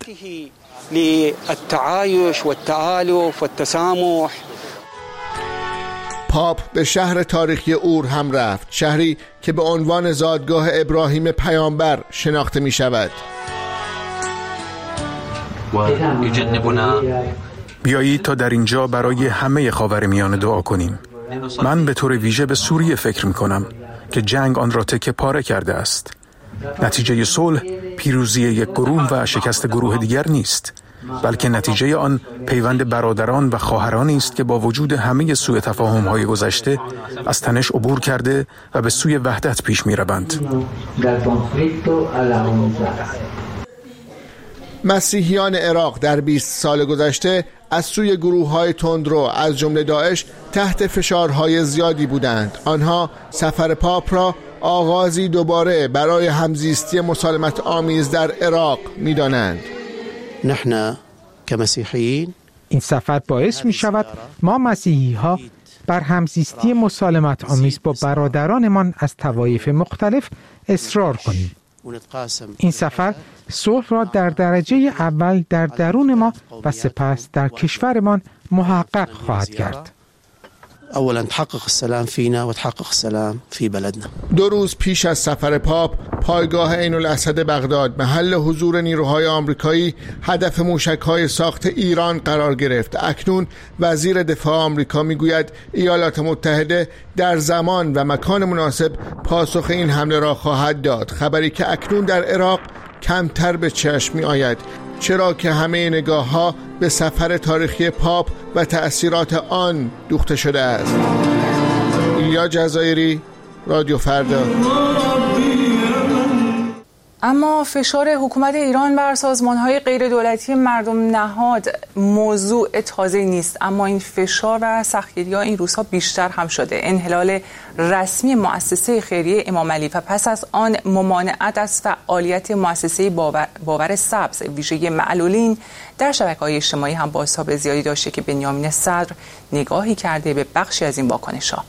[SPEAKER 20] للتعايش والتآلف والتسامح.
[SPEAKER 17] پاپ به شهر تاریخی اور هم رفت، شهری که به عنوان زادگاه ابراهیم پیامبر شناخته می شود.
[SPEAKER 18] بیایید تا در اینجا برای همه خاورمیانه دعا کنیم. من به طور ویژه به سوریه فکر می کنم که جنگ آن را تکه پاره کرده است. نتیجه صلح پیروزی یک گروه و شکست گروه دیگر نیست، بلکه نتیجه آن پیوند برادران و خواهرانی است که با وجود همه سوء تفاهم‌های گذشته از تنش عبور کرده و به سوی وحدت پیش می‌روند.
[SPEAKER 17] مسیحیان عراق در 20 سال گذشته از سوی گروه‌های تندرو از جمله داعش تحت فشارهای زیادی بودند. آنها سفر پاپ را آغازی دوباره برای همزیستی مسالمت آمیز در عراق می‌دانند.
[SPEAKER 20] نحن كمسيحيين
[SPEAKER 21] این سفر باعث می شود ما مسیحی ها بر همزیستی مسالمت آمیز با برادرانمان از طوایف مختلف اصرار کنیم. این سفر صلح را در درجه اول در درون ما و سپس در کشورمان محقق خواهد کرد.
[SPEAKER 20] اولا تحقق السلام فينا و تحقق السلام في بلدنا.
[SPEAKER 17] 2 روز پیش از سفر پاپ، پایگاه عین الاسد بغداد محل حضور نیروهای آمریکایی هدف موشک‌های ساخت ایران قرار گرفت. اکنون وزیر دفاع آمریکا میگوید ایالات متحده در زمان و مکان مناسب پاسخ این حمله را خواهد داد، خبری که اکنون در عراق کمتر به چشم می آید، چرا که همه نگاه‌ها به سفر تاریخی پاپ و تأثیرات آن دوخته شده است. ایلیا جزایری، رادیو فردا.
[SPEAKER 1] اما فشار حکومت ایران بر سازمان‌های غیردولتی مردم نهاد موضوع تازه‌ای نیست، اما این فشار و سختگیری‌ها این روزها بیشتر هم شده. انحلال رسمی مؤسسه خیریه امام علی و پس از آن ممانعت از فعالیت مؤسسه باور سبز ویژه معلولین در شبکه‌های اجتماعی هم بازتاب زیادی داشته که بنیامین صدر نگاهی کرده به بخشی از این واکنش‌ها.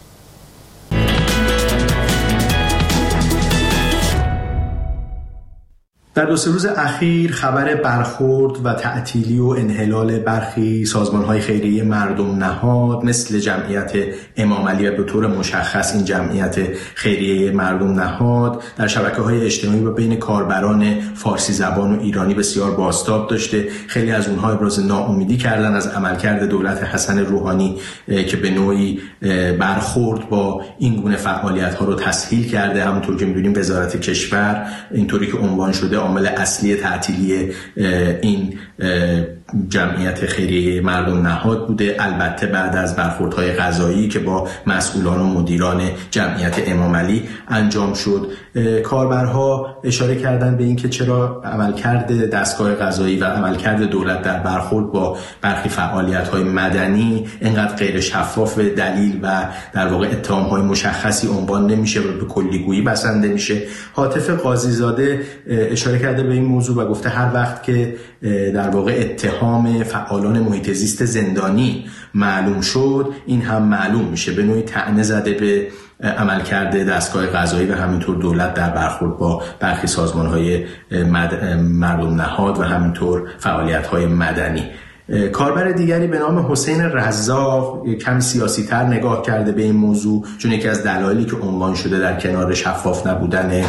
[SPEAKER 22] در 2-3 روز اخیر خبر برخورد و تعطیلی و انحلال برخی سازمان‌های خیریه مردم نهاد مثل جمعیت امام علی و به طور مشخص این جمعیت خیریه مردم نهاد در شبکه‌های اجتماعی و بین کاربران فارسی زبان و ایرانی بسیار بازتاب داشته. خیلی از اونها ابراز ناامیدی کردن از عملکرد دولت حسن روحانی که به نوعی برخورد با این گونه فعالیت‌ها رو تسهیل کرده. همونطور که می‌دونیم وزارت کشور اینطوری که عنوان شده عامل اصلی تعطیلی این جمعیت خیریه مردم نهاد بوده، البته بعد از برخوردهای قضایی که با مسئولان و مدیران جمعیت امام علی انجام شد. کاربرها اشاره کردن به اینکه چرا عملکرد دستگاه قضایی و عملکرد دولت در برخورد با برخی فعالیت‌های مدنی اینقدر غیر شفاف، دلیل و در واقع اتهام‌های مشخصی عنوان نمیشه و به کلیگویی بسنده میشه. هاتف قاضیزاده اشاره کرده به این موضوع و گفته هر وقت که در واقع اتهام فعالان محیط زیست زندانی معلوم شد، این هم معلوم میشه. به نوعی طعنه زده به عملکرد دستگاه قضایی و همینطور دولت در برخورد با برخی سازمان‌های مردم نهاد و همینطور فعالیت‌های مدنی. کاربر دیگری به نام حسین رزاق کمی سیاسی‌تر نگاه کرده به این موضوع، چون یکی از دلایلی که عنوان شده در کنار شفاف نبودن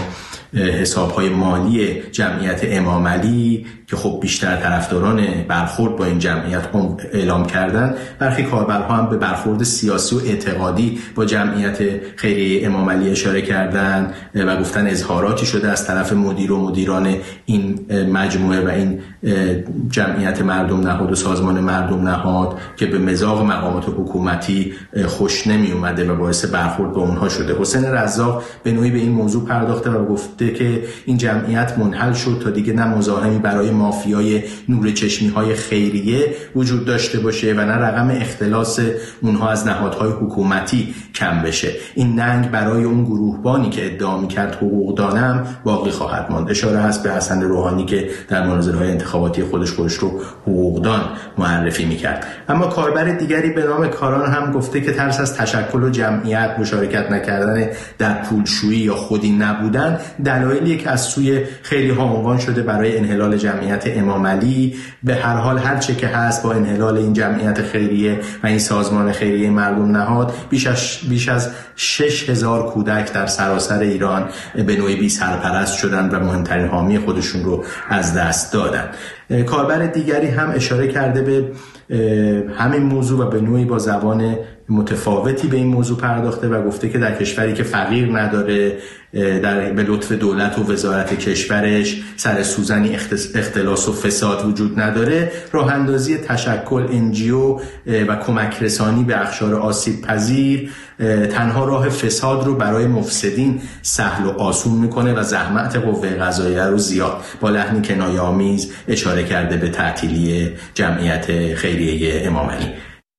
[SPEAKER 22] حساب‌های مالی جمعیت امام علی که خب بیشتر طرفداران برخورد با این جمعیت اعلام کردن، برخی کاربرها هم به برخورد سیاسی و اعتقادی با جمعیت خیریه امام علی اشاره کردن و گفتن اظهاراتی شده از طرف مدیر و مدیران این مجموعه و این جمعیت مردم نهاد و سازمان مردم نهاد که به مذاق مقامات حکومتی خوش نمی اومده و باعث برخورد با اونها شده. حسین رزاق به نوعی به این موضوع پرداخته و گفته که این جمعیت منحل شد تا دیگه نه مزاحمی برای مافیای نور چشمی های خیریه وجود داشته باشه و نه رقم اختلاس اونها از نهادهای حکومتی کم بشه. این ننگ برای اون گروهبانی که ادعا می‌کرد حقوق دانم باقی خواهد ماند. اشاره هست به حسن روحانی که در مناظره‌های انتخاباتی خودش رو حقوقدان معرفی می‌کرد. اما کاربر دیگری به نام کاران هم گفته که ترس از تشکل و جمعیت، مشارکت نکردن در پولشویی یا خودی نبودن دلایلی که از سوی خیلی ها عنوان شده برای انحلال جمعیت امام علی. به هر حال هر چه که هست با انحلال این جمعیت خیریه و این سازمان خیریه مردم نهاد بیش از 6000 کودک در سراسر ایران به نوعی بی سرپرست شدن و مهمترین حامی خودشون رو از دست دادن. کاربر دیگری هم اشاره کرده به همین موضوع و به نوعی با زبان متفاوتی به این موضوع پرداخته و گفته که در کشوری که فقیر نداره، به لطف دولت و وزارت کشورش سر سوزنی اختلاس و فساد وجود نداره، راه اندازی تشکل NGO و کمک رسانی به اقشار آسیب پذیر تنها راه فساد رو برای مفسدین سهل و آسون میکنه و زحمت قوه قضاییه رو زیاد. با لحنی کنایه‌آمیز اشاره کرده به تعطیلی جمعیت خیریه امام علی.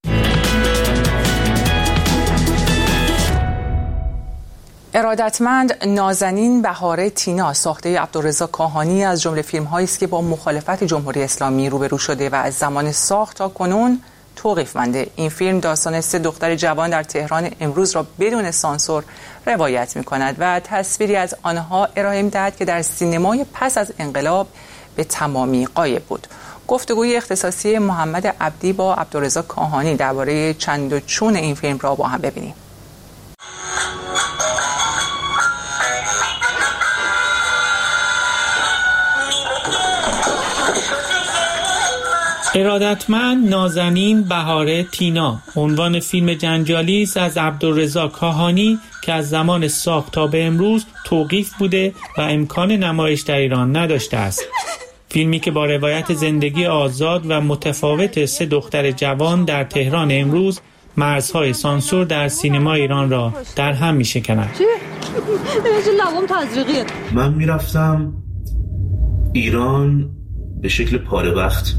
[SPEAKER 1] ارادتمند نازنین بهاره تینا ساخته عبدالرضا کاهانی از جمله فیلم‌هایی است که با مخالفت جمهوری اسلامی روبرو شده و از زمان ساخت تا کنون توقیف‌منده. این فیلم داستان 3 دختر جوان در تهران امروز را بدون سانسور روایت می‌کند و تصویری از آنها ارائه می‌دهد که در سینمای پس از انقلاب به تمامی غایب بود. گفتگوی اختصاصی محمد عبدی با عبدالرضا کاهانی درباره چند و چون این فیلم را با هم ببینیم.
[SPEAKER 2] ارادتمند نازنین بهاره تینا عنوان فیلم جنجالی است از عبدالرضا کاهانی که از زمان ساخت تا به امروز توقیف بوده و امکان نمایش در ایران نداشته است. فیلمی که با روایت زندگی آزاد و متفاوت 3 دختر جوان در تهران امروز مرزهای سانسور در سینما ایران را در هم می شکند.
[SPEAKER 4] من می رفتم ایران به شکل پاره وقت،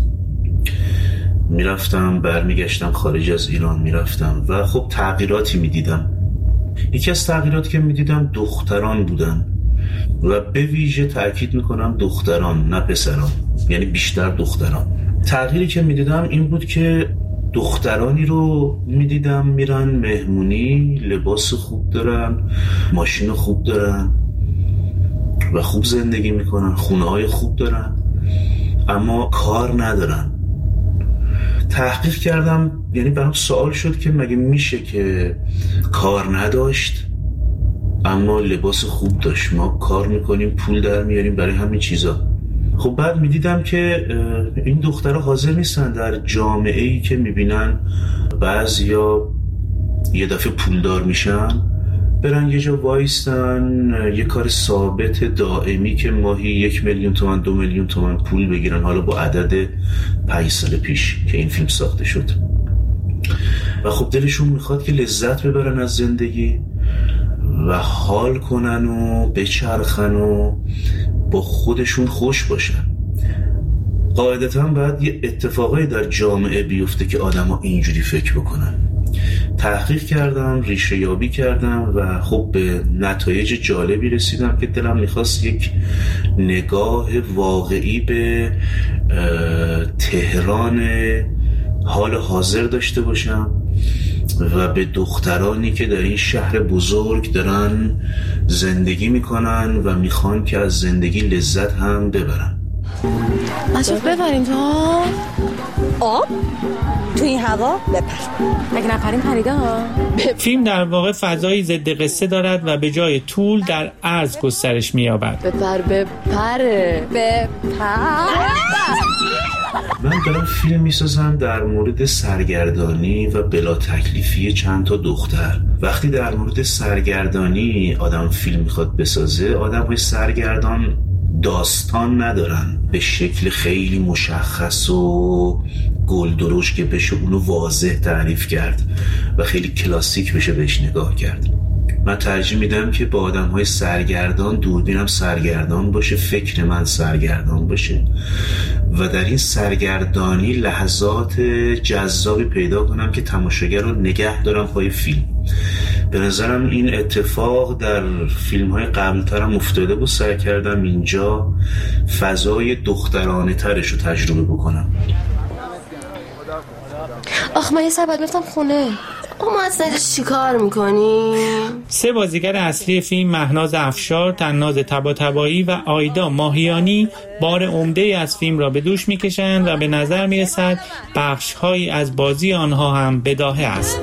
[SPEAKER 4] میرفتم برمیگشتم خارج از ایران میرفتم و خب تغییراتی میدیدم. یکی از تغییراتی که میدیدم دختران بودن و به ویژه تأکید میکنم دختران نه پسران، یعنی بیشتر دختران. تغییری که میدیدم این بود که دخترانی رو میدیدم میرن مهمونی، لباس خوب دارن، ماشین خوب دارن و خوب زندگی میکنن، خونه های خوب دارن، اما کار ندارن. تحقیق کردم، یعنی برام سوال شد که مگه میشه که کار نداشت اما لباس خوب داشت؟ ما کار میکنیم، پول در میاریم برای همین چیزا. خب بعد میدیدم که این دخترها حاضر نیستن در جامعه‌ای که میبینن بعضیا یه دفعه پولدار میشن برن یه جا وایستن یه کار ثابت دائمی که ماهی 1 میلیون تومان 2 میلیون تومان پول بگیرن، حالا با عدد 5 سال پیش که این فیلم ساخته شد. و خب دلشون میخواد که لذت ببرن از زندگی و حال کنن و بچرخن و با خودشون خوش باشن. قاعدتا باید یه اتفاقی در جامعه بیفته که آدم ها اینجوری فکر بکنن. تحقیق کردم، ریشه یابی کردم و خب به نتایج جالبی رسیدم که دلم میخواست یک نگاه واقعی به تهران حال حاضر داشته باشم و به دخترانی که در این شهر بزرگ دارن زندگی میکنن و میخوان که از زندگی لذت هم ببرن.
[SPEAKER 6] بچه بپریم تو آب تو این هوا بپر، اگه نپریم پریده ها.
[SPEAKER 2] فیلم در واقع فضایی ضد قصه دارد و به جای طول در عرض گسترش می‌یابد.
[SPEAKER 6] بپر
[SPEAKER 4] من دارم فیلم میسازم در مورد سرگردانی و بلا تکلیفی چند تا دختر. وقتی در مورد سرگردانی آدم فیلم میخواد بسازه، آدم های سرگردان داستان ندارن به شکل خیلی مشخص و گلدرش که بشه اونو واضح تعریف کرد و خیلی کلاسیک بشه بهش نگاه کرد. من ترجیح میدم که با آدم‌های سرگردان دوربینم سرگردان باشه، فکر من سرگردان باشه و در این سرگردانی لحظات جذابی پیدا کنم که تماشاگر رو نگه دارم پای فیلم. به نظرم این اتفاق در فیلم‌های قبل‌ترم افتاده بود، سعی کردم اینجا فضای دخترانه ترش رو تجربه بکنم.
[SPEAKER 6] آخ من یه سر باید میفتم خونه. ما اصلا چی کار میکنیم؟
[SPEAKER 2] 3 بازیگر اصلی فیلم مهناز افشار، تناز طباطبایی و آیدا ماهیانی بار عمده از فیلم را به دوش میکشند و به نظر میرسد بخش‌هایی از بازی آنها هم بداهه است.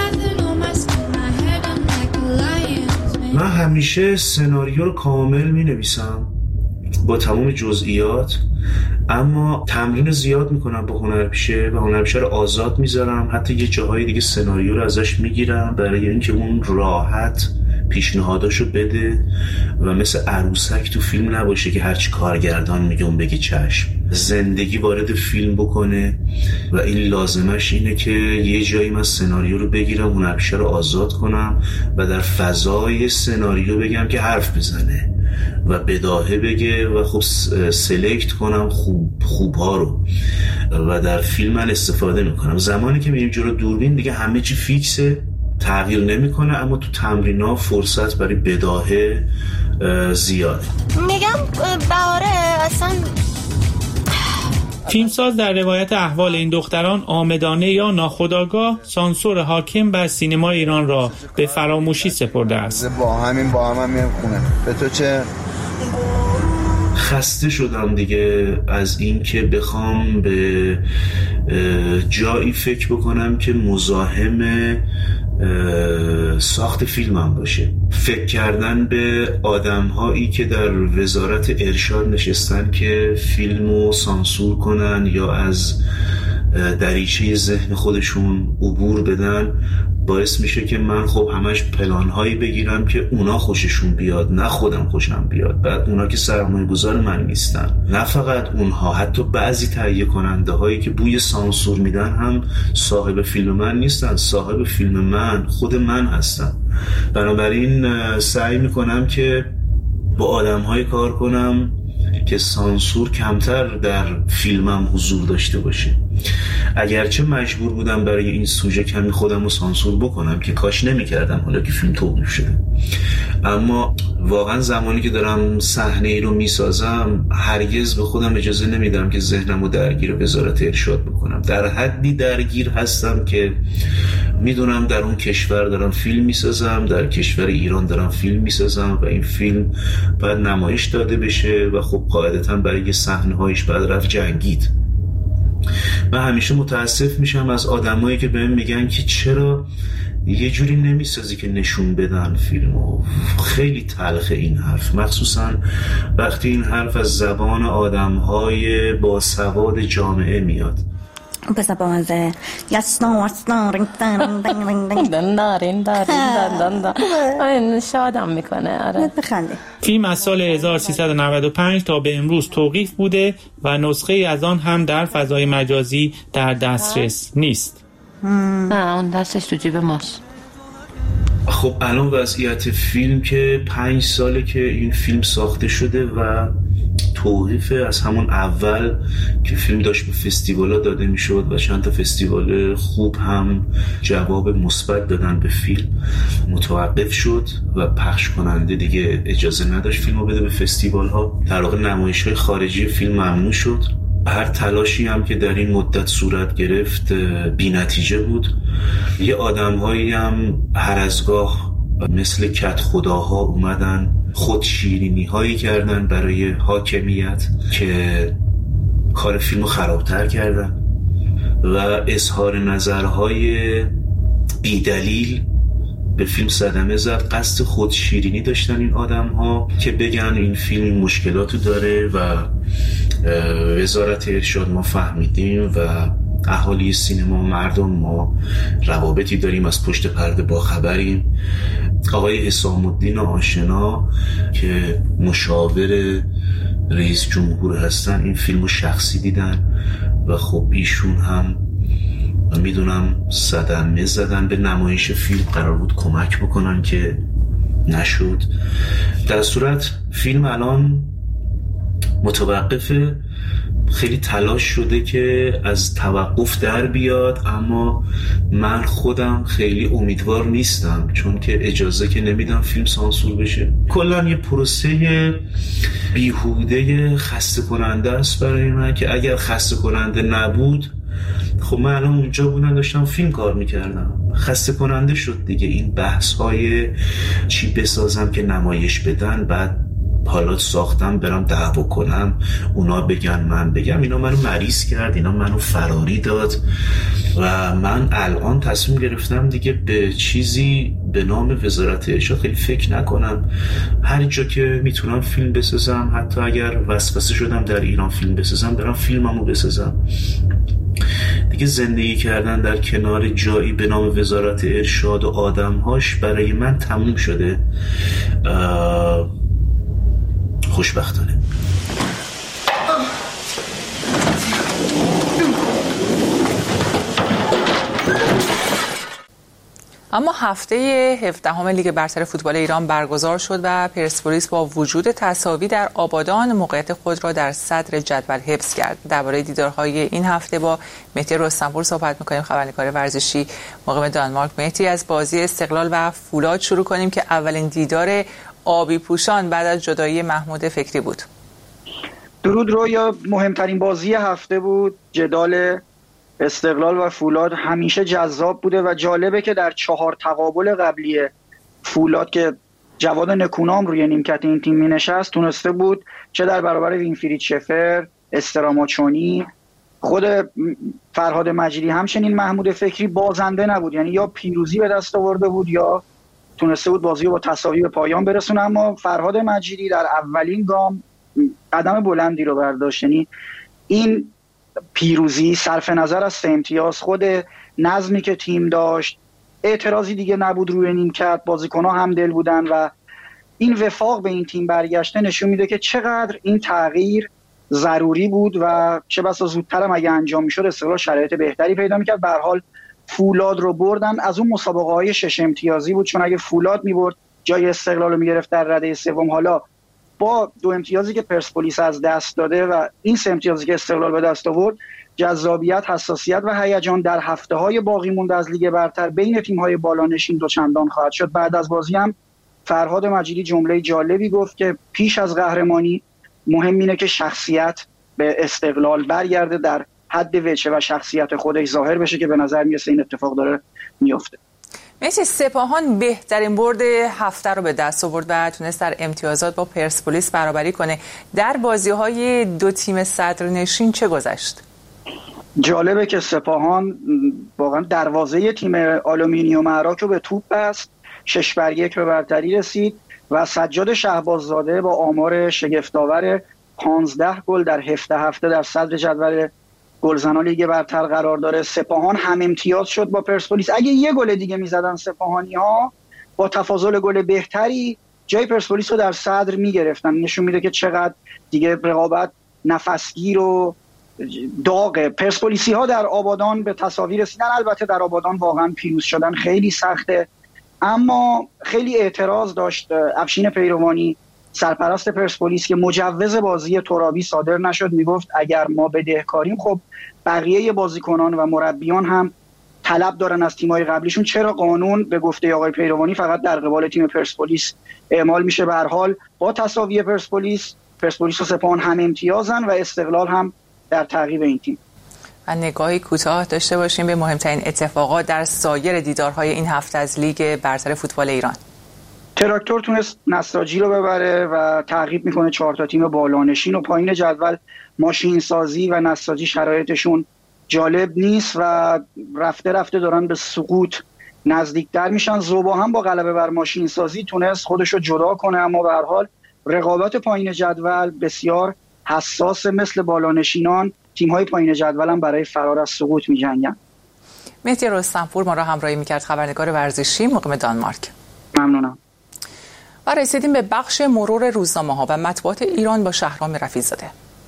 [SPEAKER 4] من همیشه سناریو رو کامل مینویسم با تمام جزئیات، اما تمرین زیاد میکنم با هنرپیشه و هنرپیشه رو آزاد میذارم، حتی یه جاهای دیگه سناریو رو ازش میگیرم برای اینکه اون راحت پیشنهاداشو بده و مثل عروسک تو فیلم نباشه که هرچی کارگردان میگه اون بگه چشم. زندگی وارد فیلم بکنه و این لازمش اینه که یه جایی من سناریو رو بگیرم، هنرپیشه رو آزاد کنم و در فضای سناریو بگم که حرف بزنه و بداهه بگه و خب سلکت کنم خوبها رو و در فیلم من استفاده میکنم. زمانی که میریم جلو دوربین دیگه همه چی فیکسه، تغییر نمیکنه، اما تو تمرینا فرصت برای بداهه زیاده.
[SPEAKER 6] میگم بهاره اصلا
[SPEAKER 2] فیلمساز در روایت احوال این دختران عامدانه یا ناخودآگاه سانسور حاکم بر سینما ایران را به فراموشی سپرده است.
[SPEAKER 8] با هم میام خونه. به تو چه؟
[SPEAKER 4] خسته شدم دیگه از این که بخوام به جایی فکر بکنم که مزاحم ساخت فیلمم باشه. فکر کردن به آدم‌هایی که در وزارت ارشاد نشستن که فیلمو سانسور کنن یا از دریچه ذهن خودشون عبور بدن باعث میشه که من خب همش پلان‌هایی بگیرم که اونا خوششون بیاد، نه خودم خوشم بیاد. بعد اونا که سرمایه‌گذار من نیستن، نه فقط اونها، حتی بعضی تهیه کننده هایی که بوی سانسور میدن هم صاحب فیلم من نیستن، صاحب فیلم من خود من هستم. بنابراین سعی میکنم که با آدم‌های کار کنم که سانسور کمتر در فیلمم حضور داشته باشه. اگرچه مجبور بودم برای این سوژه کمی خودم رو سانسور بکنم که کاش نمی کردم حالا که فیلم توقیف شده، اما واقعا زمانی که دارم صحنه ای رو می سازم هرگز به خودم اجازه نمیدم که ذهنم رو درگیر وزارت ارشاد بکنم. در حدی درگیر هستم که میدونم در اون کشور دارم فیلم می سازم، در کشور ایران دارم فیلم می سازم و این فیلم باید نمایش داده بشه و خب قاعدتا برای صحنه هایش باید رفت جنگید. من همیشه متاسف میشم از آدمایی که بهم میگن که چرا یه جوری نمیسازی که نشون بدن فیلمو. خیلی تلخه این حرف، مخصوصا وقتی این حرف از زبان آدمهای با سواد جامعه میاد.
[SPEAKER 6] بس بازه یسنا این شادم میکنه. آره بخندی.
[SPEAKER 2] فیلم از سال 1395 تا به امروز توقیف بوده و نسخه از آن هم در فضای مجازی در دسترس نیست.
[SPEAKER 6] نه اون دستش تو جیب ماست.
[SPEAKER 4] خب الان وضعیت فیلم که 5 ساله که این فیلم ساخته شده و توقیفه. از همون اول که فیلم داشت به فستیوالا داده میشد و چند تا فستیوال خوب هم جواب مثبت دادن به فیلم، متوقف شد و پخش کننده دیگه اجازه نداشت فیلمو بده به فستیوال ها. در واقع نمایش‌های خارجی فیلم ممنوع شد. هر تلاشی هم که در این مدت صورت گرفت بی نتیجه بود. یه آدم‌هایی هم هر از گاه مثل کت خداها اومدن خود شیرینی هایی کردن برای حاکمیت که کار فیلمو خرابتر کردن و اظهار نظرهای بی‌دلیل به فیلم صدمه زد. قصد خودشیرینی داشتن این آدم ها که بگن این فیلم این مشکلاتو داره و وزارت ارشاد ما فهمیدیم و اهالی سینما و مردم ما روابطی داریم، از پشت پرده با خبریم. آقای حسام الدین آشنا که مشاور رئیس جمهور هستن این فیلمو شخصی دیدن و خب ایشون هم میدونم صدمه زدن به نمایش فیلم، قرار بود کمک بکنن که نشد. در صورت فیلم الان متوقفه، خیلی تلاش شده که از توقف در بیاد، اما من خودم خیلی امیدوار نیستم چون که اجازه که نمیدم فیلم سانسور بشه. کلا یه پروسه بیهوده خسته کننده است برای من که اگر خسته کننده نبود خب من الان اونجا بودم داشتم فیلم کار میکردم. خسته کننده شد دیگه این بحث های چی بسازم که نمایش بدن، بعد حالا ساختم برم دعوا کنم، اونا بگن من بگم. اینا منو مریض کرد، اینا منو فراری داد و من الان تصمیم گرفتم دیگه به چیزی به نام وزارت ارشاد خیلی فکر نکنم. هر جا که میتونم فیلم بسازم، حتی اگر وسوسه شدم در ایران فیلم بسازم، برم فیلممو بسازم. دیگه زندگی کردن در کنار جایی به نام وزارت ارشاد و آدمهاش برای من تموم شده، خوشبختانه.
[SPEAKER 1] اما هفته 17 لیگ برتر فوتبال ایران برگزار شد و پرسپولیس با وجود تساوی در آبادان موقعیت خود را در صدر جدول حفظ کرد. درباره دیدارهای این هفته با مهدی رستمپور صحبت می‌کنیم، خبرنگار ورزشی مقیم دانمارک. مهدی، از بازی استقلال و فولاد شروع کنیم که اولین دیدار آبی پوشان بعد از جدایی محمود فکری بود.
[SPEAKER 9] درود رویا، مهمترین بازی هفته بود. جدال استقلال و فولاد همیشه جذاب بوده و جالبه که در 4 تقابل قبلی فولاد که جواد نکونام روی نیمکت این تیم مینشست تونسته بود چه در برابر وینفرید شفر، استراماچونی، خود فرهاد مجیدی، همچنین محمود فکری بازنده نبود. یعنی یا پیروزی به دست آورده بود یا تونسته بود بازی رو با تساوی به پایان برسونه. اما فرهاد مجیدی در اولین گام قدم بلندی رو برداشت. یعنی این پیروزی صرف نظر از 3 امتیاز، خود نظمی که تیم داشت، اعتراضی دیگه نبود روی نیمکت، بازیکن‌ها هم دل بودن و این وفاق به این تیم برگشته نشون میده که چقدر این تغییر ضروری بود و چه بسا زودترم اگه انجام میشد استقلال شرایط بهتری پیدا میکرد. به هر حال فولاد رو بردن، از اون مسابقه‌های 6 امتیازی بود، چون اگه فولاد میبرد جای استقلال رو میگرفت در رده سوم. حالا با 2 امتیازی که پرسپولیس از دست داده و این 3 امتیازی که استقلال به دست آورد، جذابیت، حساسیت و هیجان در هفته‌های باقی مونده از لیگ برتر بین تیم‌های بالانشین دوچندان خواهد شد. بعد از بازی هم فرهاد مجیدی جمله جالبی گفت که پیش از قهرمانی مهم اینه که شخصیت به استقلال برگرده، در حد وجه و شخصیت خودش ظاهر بشه که به نظر میرسه این اتفاق داره میفته.
[SPEAKER 1] مثل سپاهان بهترین برد هفته رو به دست آورد و تونست در امتیازات با پرسپولیس برابری کنه. در بازی‌های 2 تیم صدرنشین چه گذشت؟
[SPEAKER 9] جالبه که سپاهان واقعا دروازه تیم آلومینیوم عراق رو به توپ بست، 6-1 به برتری رسید و سجاد شهباززاده با آمار شگفت‌آور 15 گل در 17 هفته در صدر جدول گلزنان لیگ برتر قرار داره. سپاهان هم امتیاز شد با پرسپولیس. اگه یه گل دیگه میزدن سپاهانی‌ها با تفاضل گل بهتری جای پرسپولیس رو در صدر میگرفتن. نشون میده که چقدر دیگه رقابت نفسگیر و داغه. پرسپولیسی‌ها در آبادان به تساوی رسیدن. البته در آبادان واقعا پیروز شدن خیلی سخته، اما خیلی اعتراض داشت افشین پیروانی سرپرست پرسپولیس که مجوز بازی ترابی صادر نشد. میگفت اگر ما بدهکاریم خب بقیه بازیکنان و مربیان هم طلب دارن از تیم‌های قبلیشون، چرا قانون به گفته آقای پیروانی فقط در قبال تیم پرسپولیس اعمال میشه؟ به هر حال با تساوی پرسپولیس و سپاهان هم امتیازن و استقلال هم در تعقیب این تیم.
[SPEAKER 1] و نگاهی کوتاه داشته باشیم به مهمترین اتفاقات در سایر دیدارهای این هفته از لیگ برتر فوتبال ایران.
[SPEAKER 9] تراکتور تونست نساجی رو ببره و تعقیب میکنه 4 تا تیم بالانشین و پایین جدول ماشین سازی و نساجی شرایطشون جالب نیست و رفته رفته دارن به سقوط نزدیکتر میشن. زوبا هم با غلبه بر ماشین سازی تونست خودش رو جدا کنه، اما به هر حال رقابت پایین جدول بسیار حساس. مثل بالانشینان تیم‌های پایین جدول هم برای فرار از سقوط می‌جنگن.
[SPEAKER 1] مهدی رستمپور ما را همراهی می‌کرد، خبرنگار ورزشی مقیم دانمارک.
[SPEAKER 9] ممنونم.
[SPEAKER 1] و رسیدیم به بخش مرور روزنامه‌ها و مطبوعات ایران با شهرام رفیع‌زاده.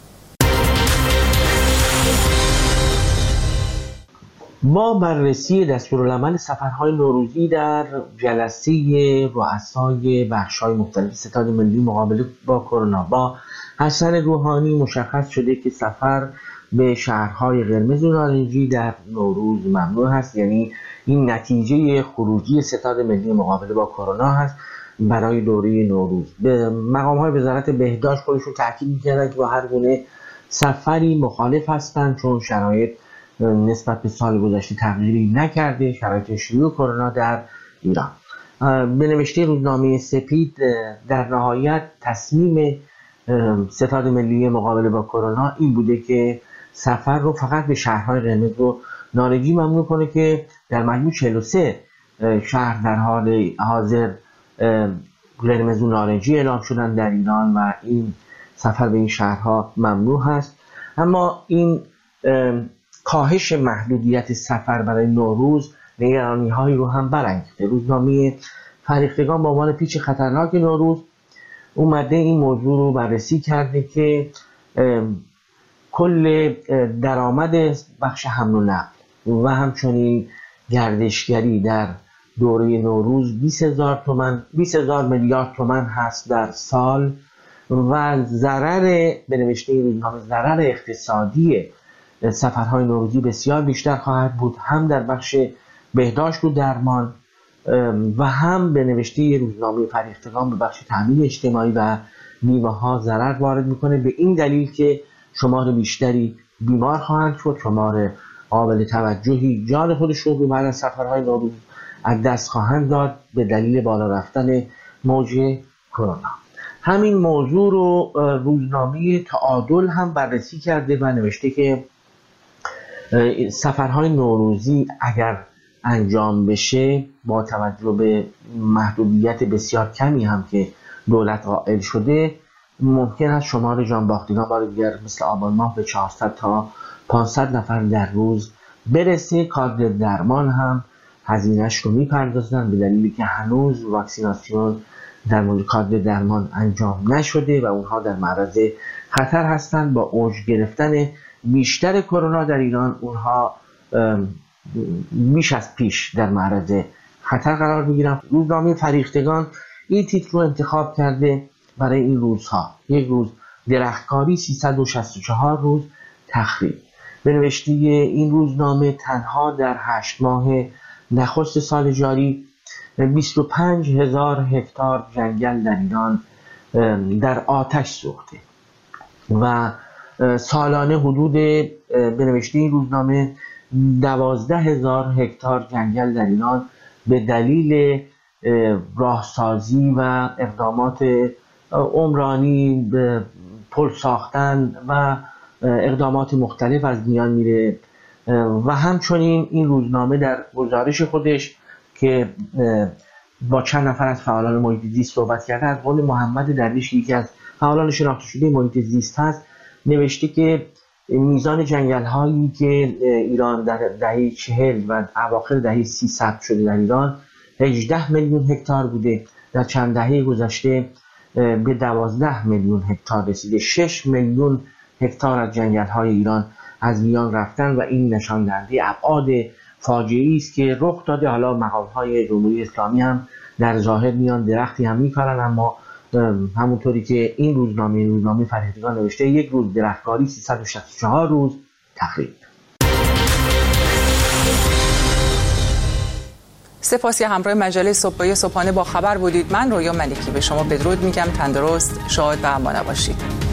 [SPEAKER 10] با بررسی دستورالعمل سفرهای نوروزی در جلسه رؤسای بخش‌های مختلف ستاد ملی مقابله با کرونا با حسن روحانی مشخص شده که سفر به شهرهای قرمز و نارنجی در نوروز ممنوع هست. یعنی این نتیجه خروجی ستاد ملی مقابله با کرونا هست برای دوره نوروز. به مقام‌های وزارت بهداشت خودشون تاکید می‌کردن که با هر گونه سفری مخالف هستند، چون شرایط نسبت به سال گذشته تغییری نکرده، شرایط شیوع کرونا در ایران. به نوشته روزنامه سپید در نهایت تصمیم ستاد ملی مقابله با کرونا این بوده که سفر رو فقط به شهرهای قرمز و نارنجی ممنوع کنه که در مجموع 43 شهر در حال حاضر قرمز و نارنجی اعلام شدن در ایران و این سفر به این شهرها ممنوع هست. اما این کاهش محدودیت سفر برای نوروز نگرانی‌هایی رو هم برانگیخته. روزنامه فرهیختگان با عنوان پیچ خطرناک نوروز اومده این موضوع رو بررسی کرده که کل درآمد بخش حمل و نقل و همچنین گردشگری در دوره نوروز 20,000 میلیارد تومان هست در سال و ضرر به نوشته روزنامه ضرر اقتصادی سفرهای نوروزی بسیار بیشتر خواهد بود، هم در بخش بهداشت و درمان و هم به نوشته روزنامه فرهیختگان به بخش تامین اجتماعی و میوه‌ها ضرر وارد میکنه، به این دلیل که شمار بیشتری بیمار خواهند شد، شمار قابل توجهی جان خودشون رو بعد از سفرهای نوروز از دست خواهند داد به دلیل بالا رفتن موج کرونا. همین موضوع رو روزنامه تعادل هم بررسی کرده و نوشته که سفرهای نوروزی اگر انجام بشه با توجه به محدودیت بسیار کمی هم که دولت قائل شده، ممکن است شمار جانباختگان بار دیگر مثل آبان ماه به 400 تا 500 نفر در روز برسه. کادر درمان هم هزینه‌اش رو میپردازن به دلیلی که هنوز واکسیناسیون در مورد کادر درمان انجام نشده و اونها در معرض خطر هستند. با اوج گرفتن بیشتر کرونا در ایران اونها بیش از پیش در معرض خطر قرار میگیرن. روزنامه فرهیختگان این تیتر رو انتخاب کرده برای این روزها: یک روز درختکاری، 364 روز تخریب. به نوشته این روزنامه تنها در 8 ماه نخست سال جاری 25,000 هکتار جنگل در ایران در آتش سوخته و سالانه حدود به نوشته این روزنامه 12,000 هکتار جنگل در ایران به دلیل راهسازی و اقدامات عمرانی، پل ساختن و اقدامات مختلف از میان میره. و همچنین این روزنامه در گزارش خودش که با چند نفر از فعالان محیط زیست صحبت کرده، از قول محمد درویش یکی از فعالان شناخته شده محیط زیست هست، نوشته که میزان جنگل هایی که ایران در دهه 40 و اواخر دهه 30 ثبت شده در ایران 18 میلیون هکتار بوده، در چند دهه گذشته به 12 میلیون هکتار رسیده. 6 میلیون هکتار از جنگل های ایران از میان رفتن و این نشان دهنده ابعاد فاجعه‌ای است که رخ داده. حالا مقام‌های جمهوری اسلامی هم در ظاهر میان درختی هم میکارن، اما همونطوری که این روزنامه فرهیختگان نوشته یک روز درختکاری، 364 روز تخریب.
[SPEAKER 1] سپاسی همراه مجله صبحانه با خبر بودید. من رویا ملکی به شما بدرود میگم. تندرست، شاد و امان باشید.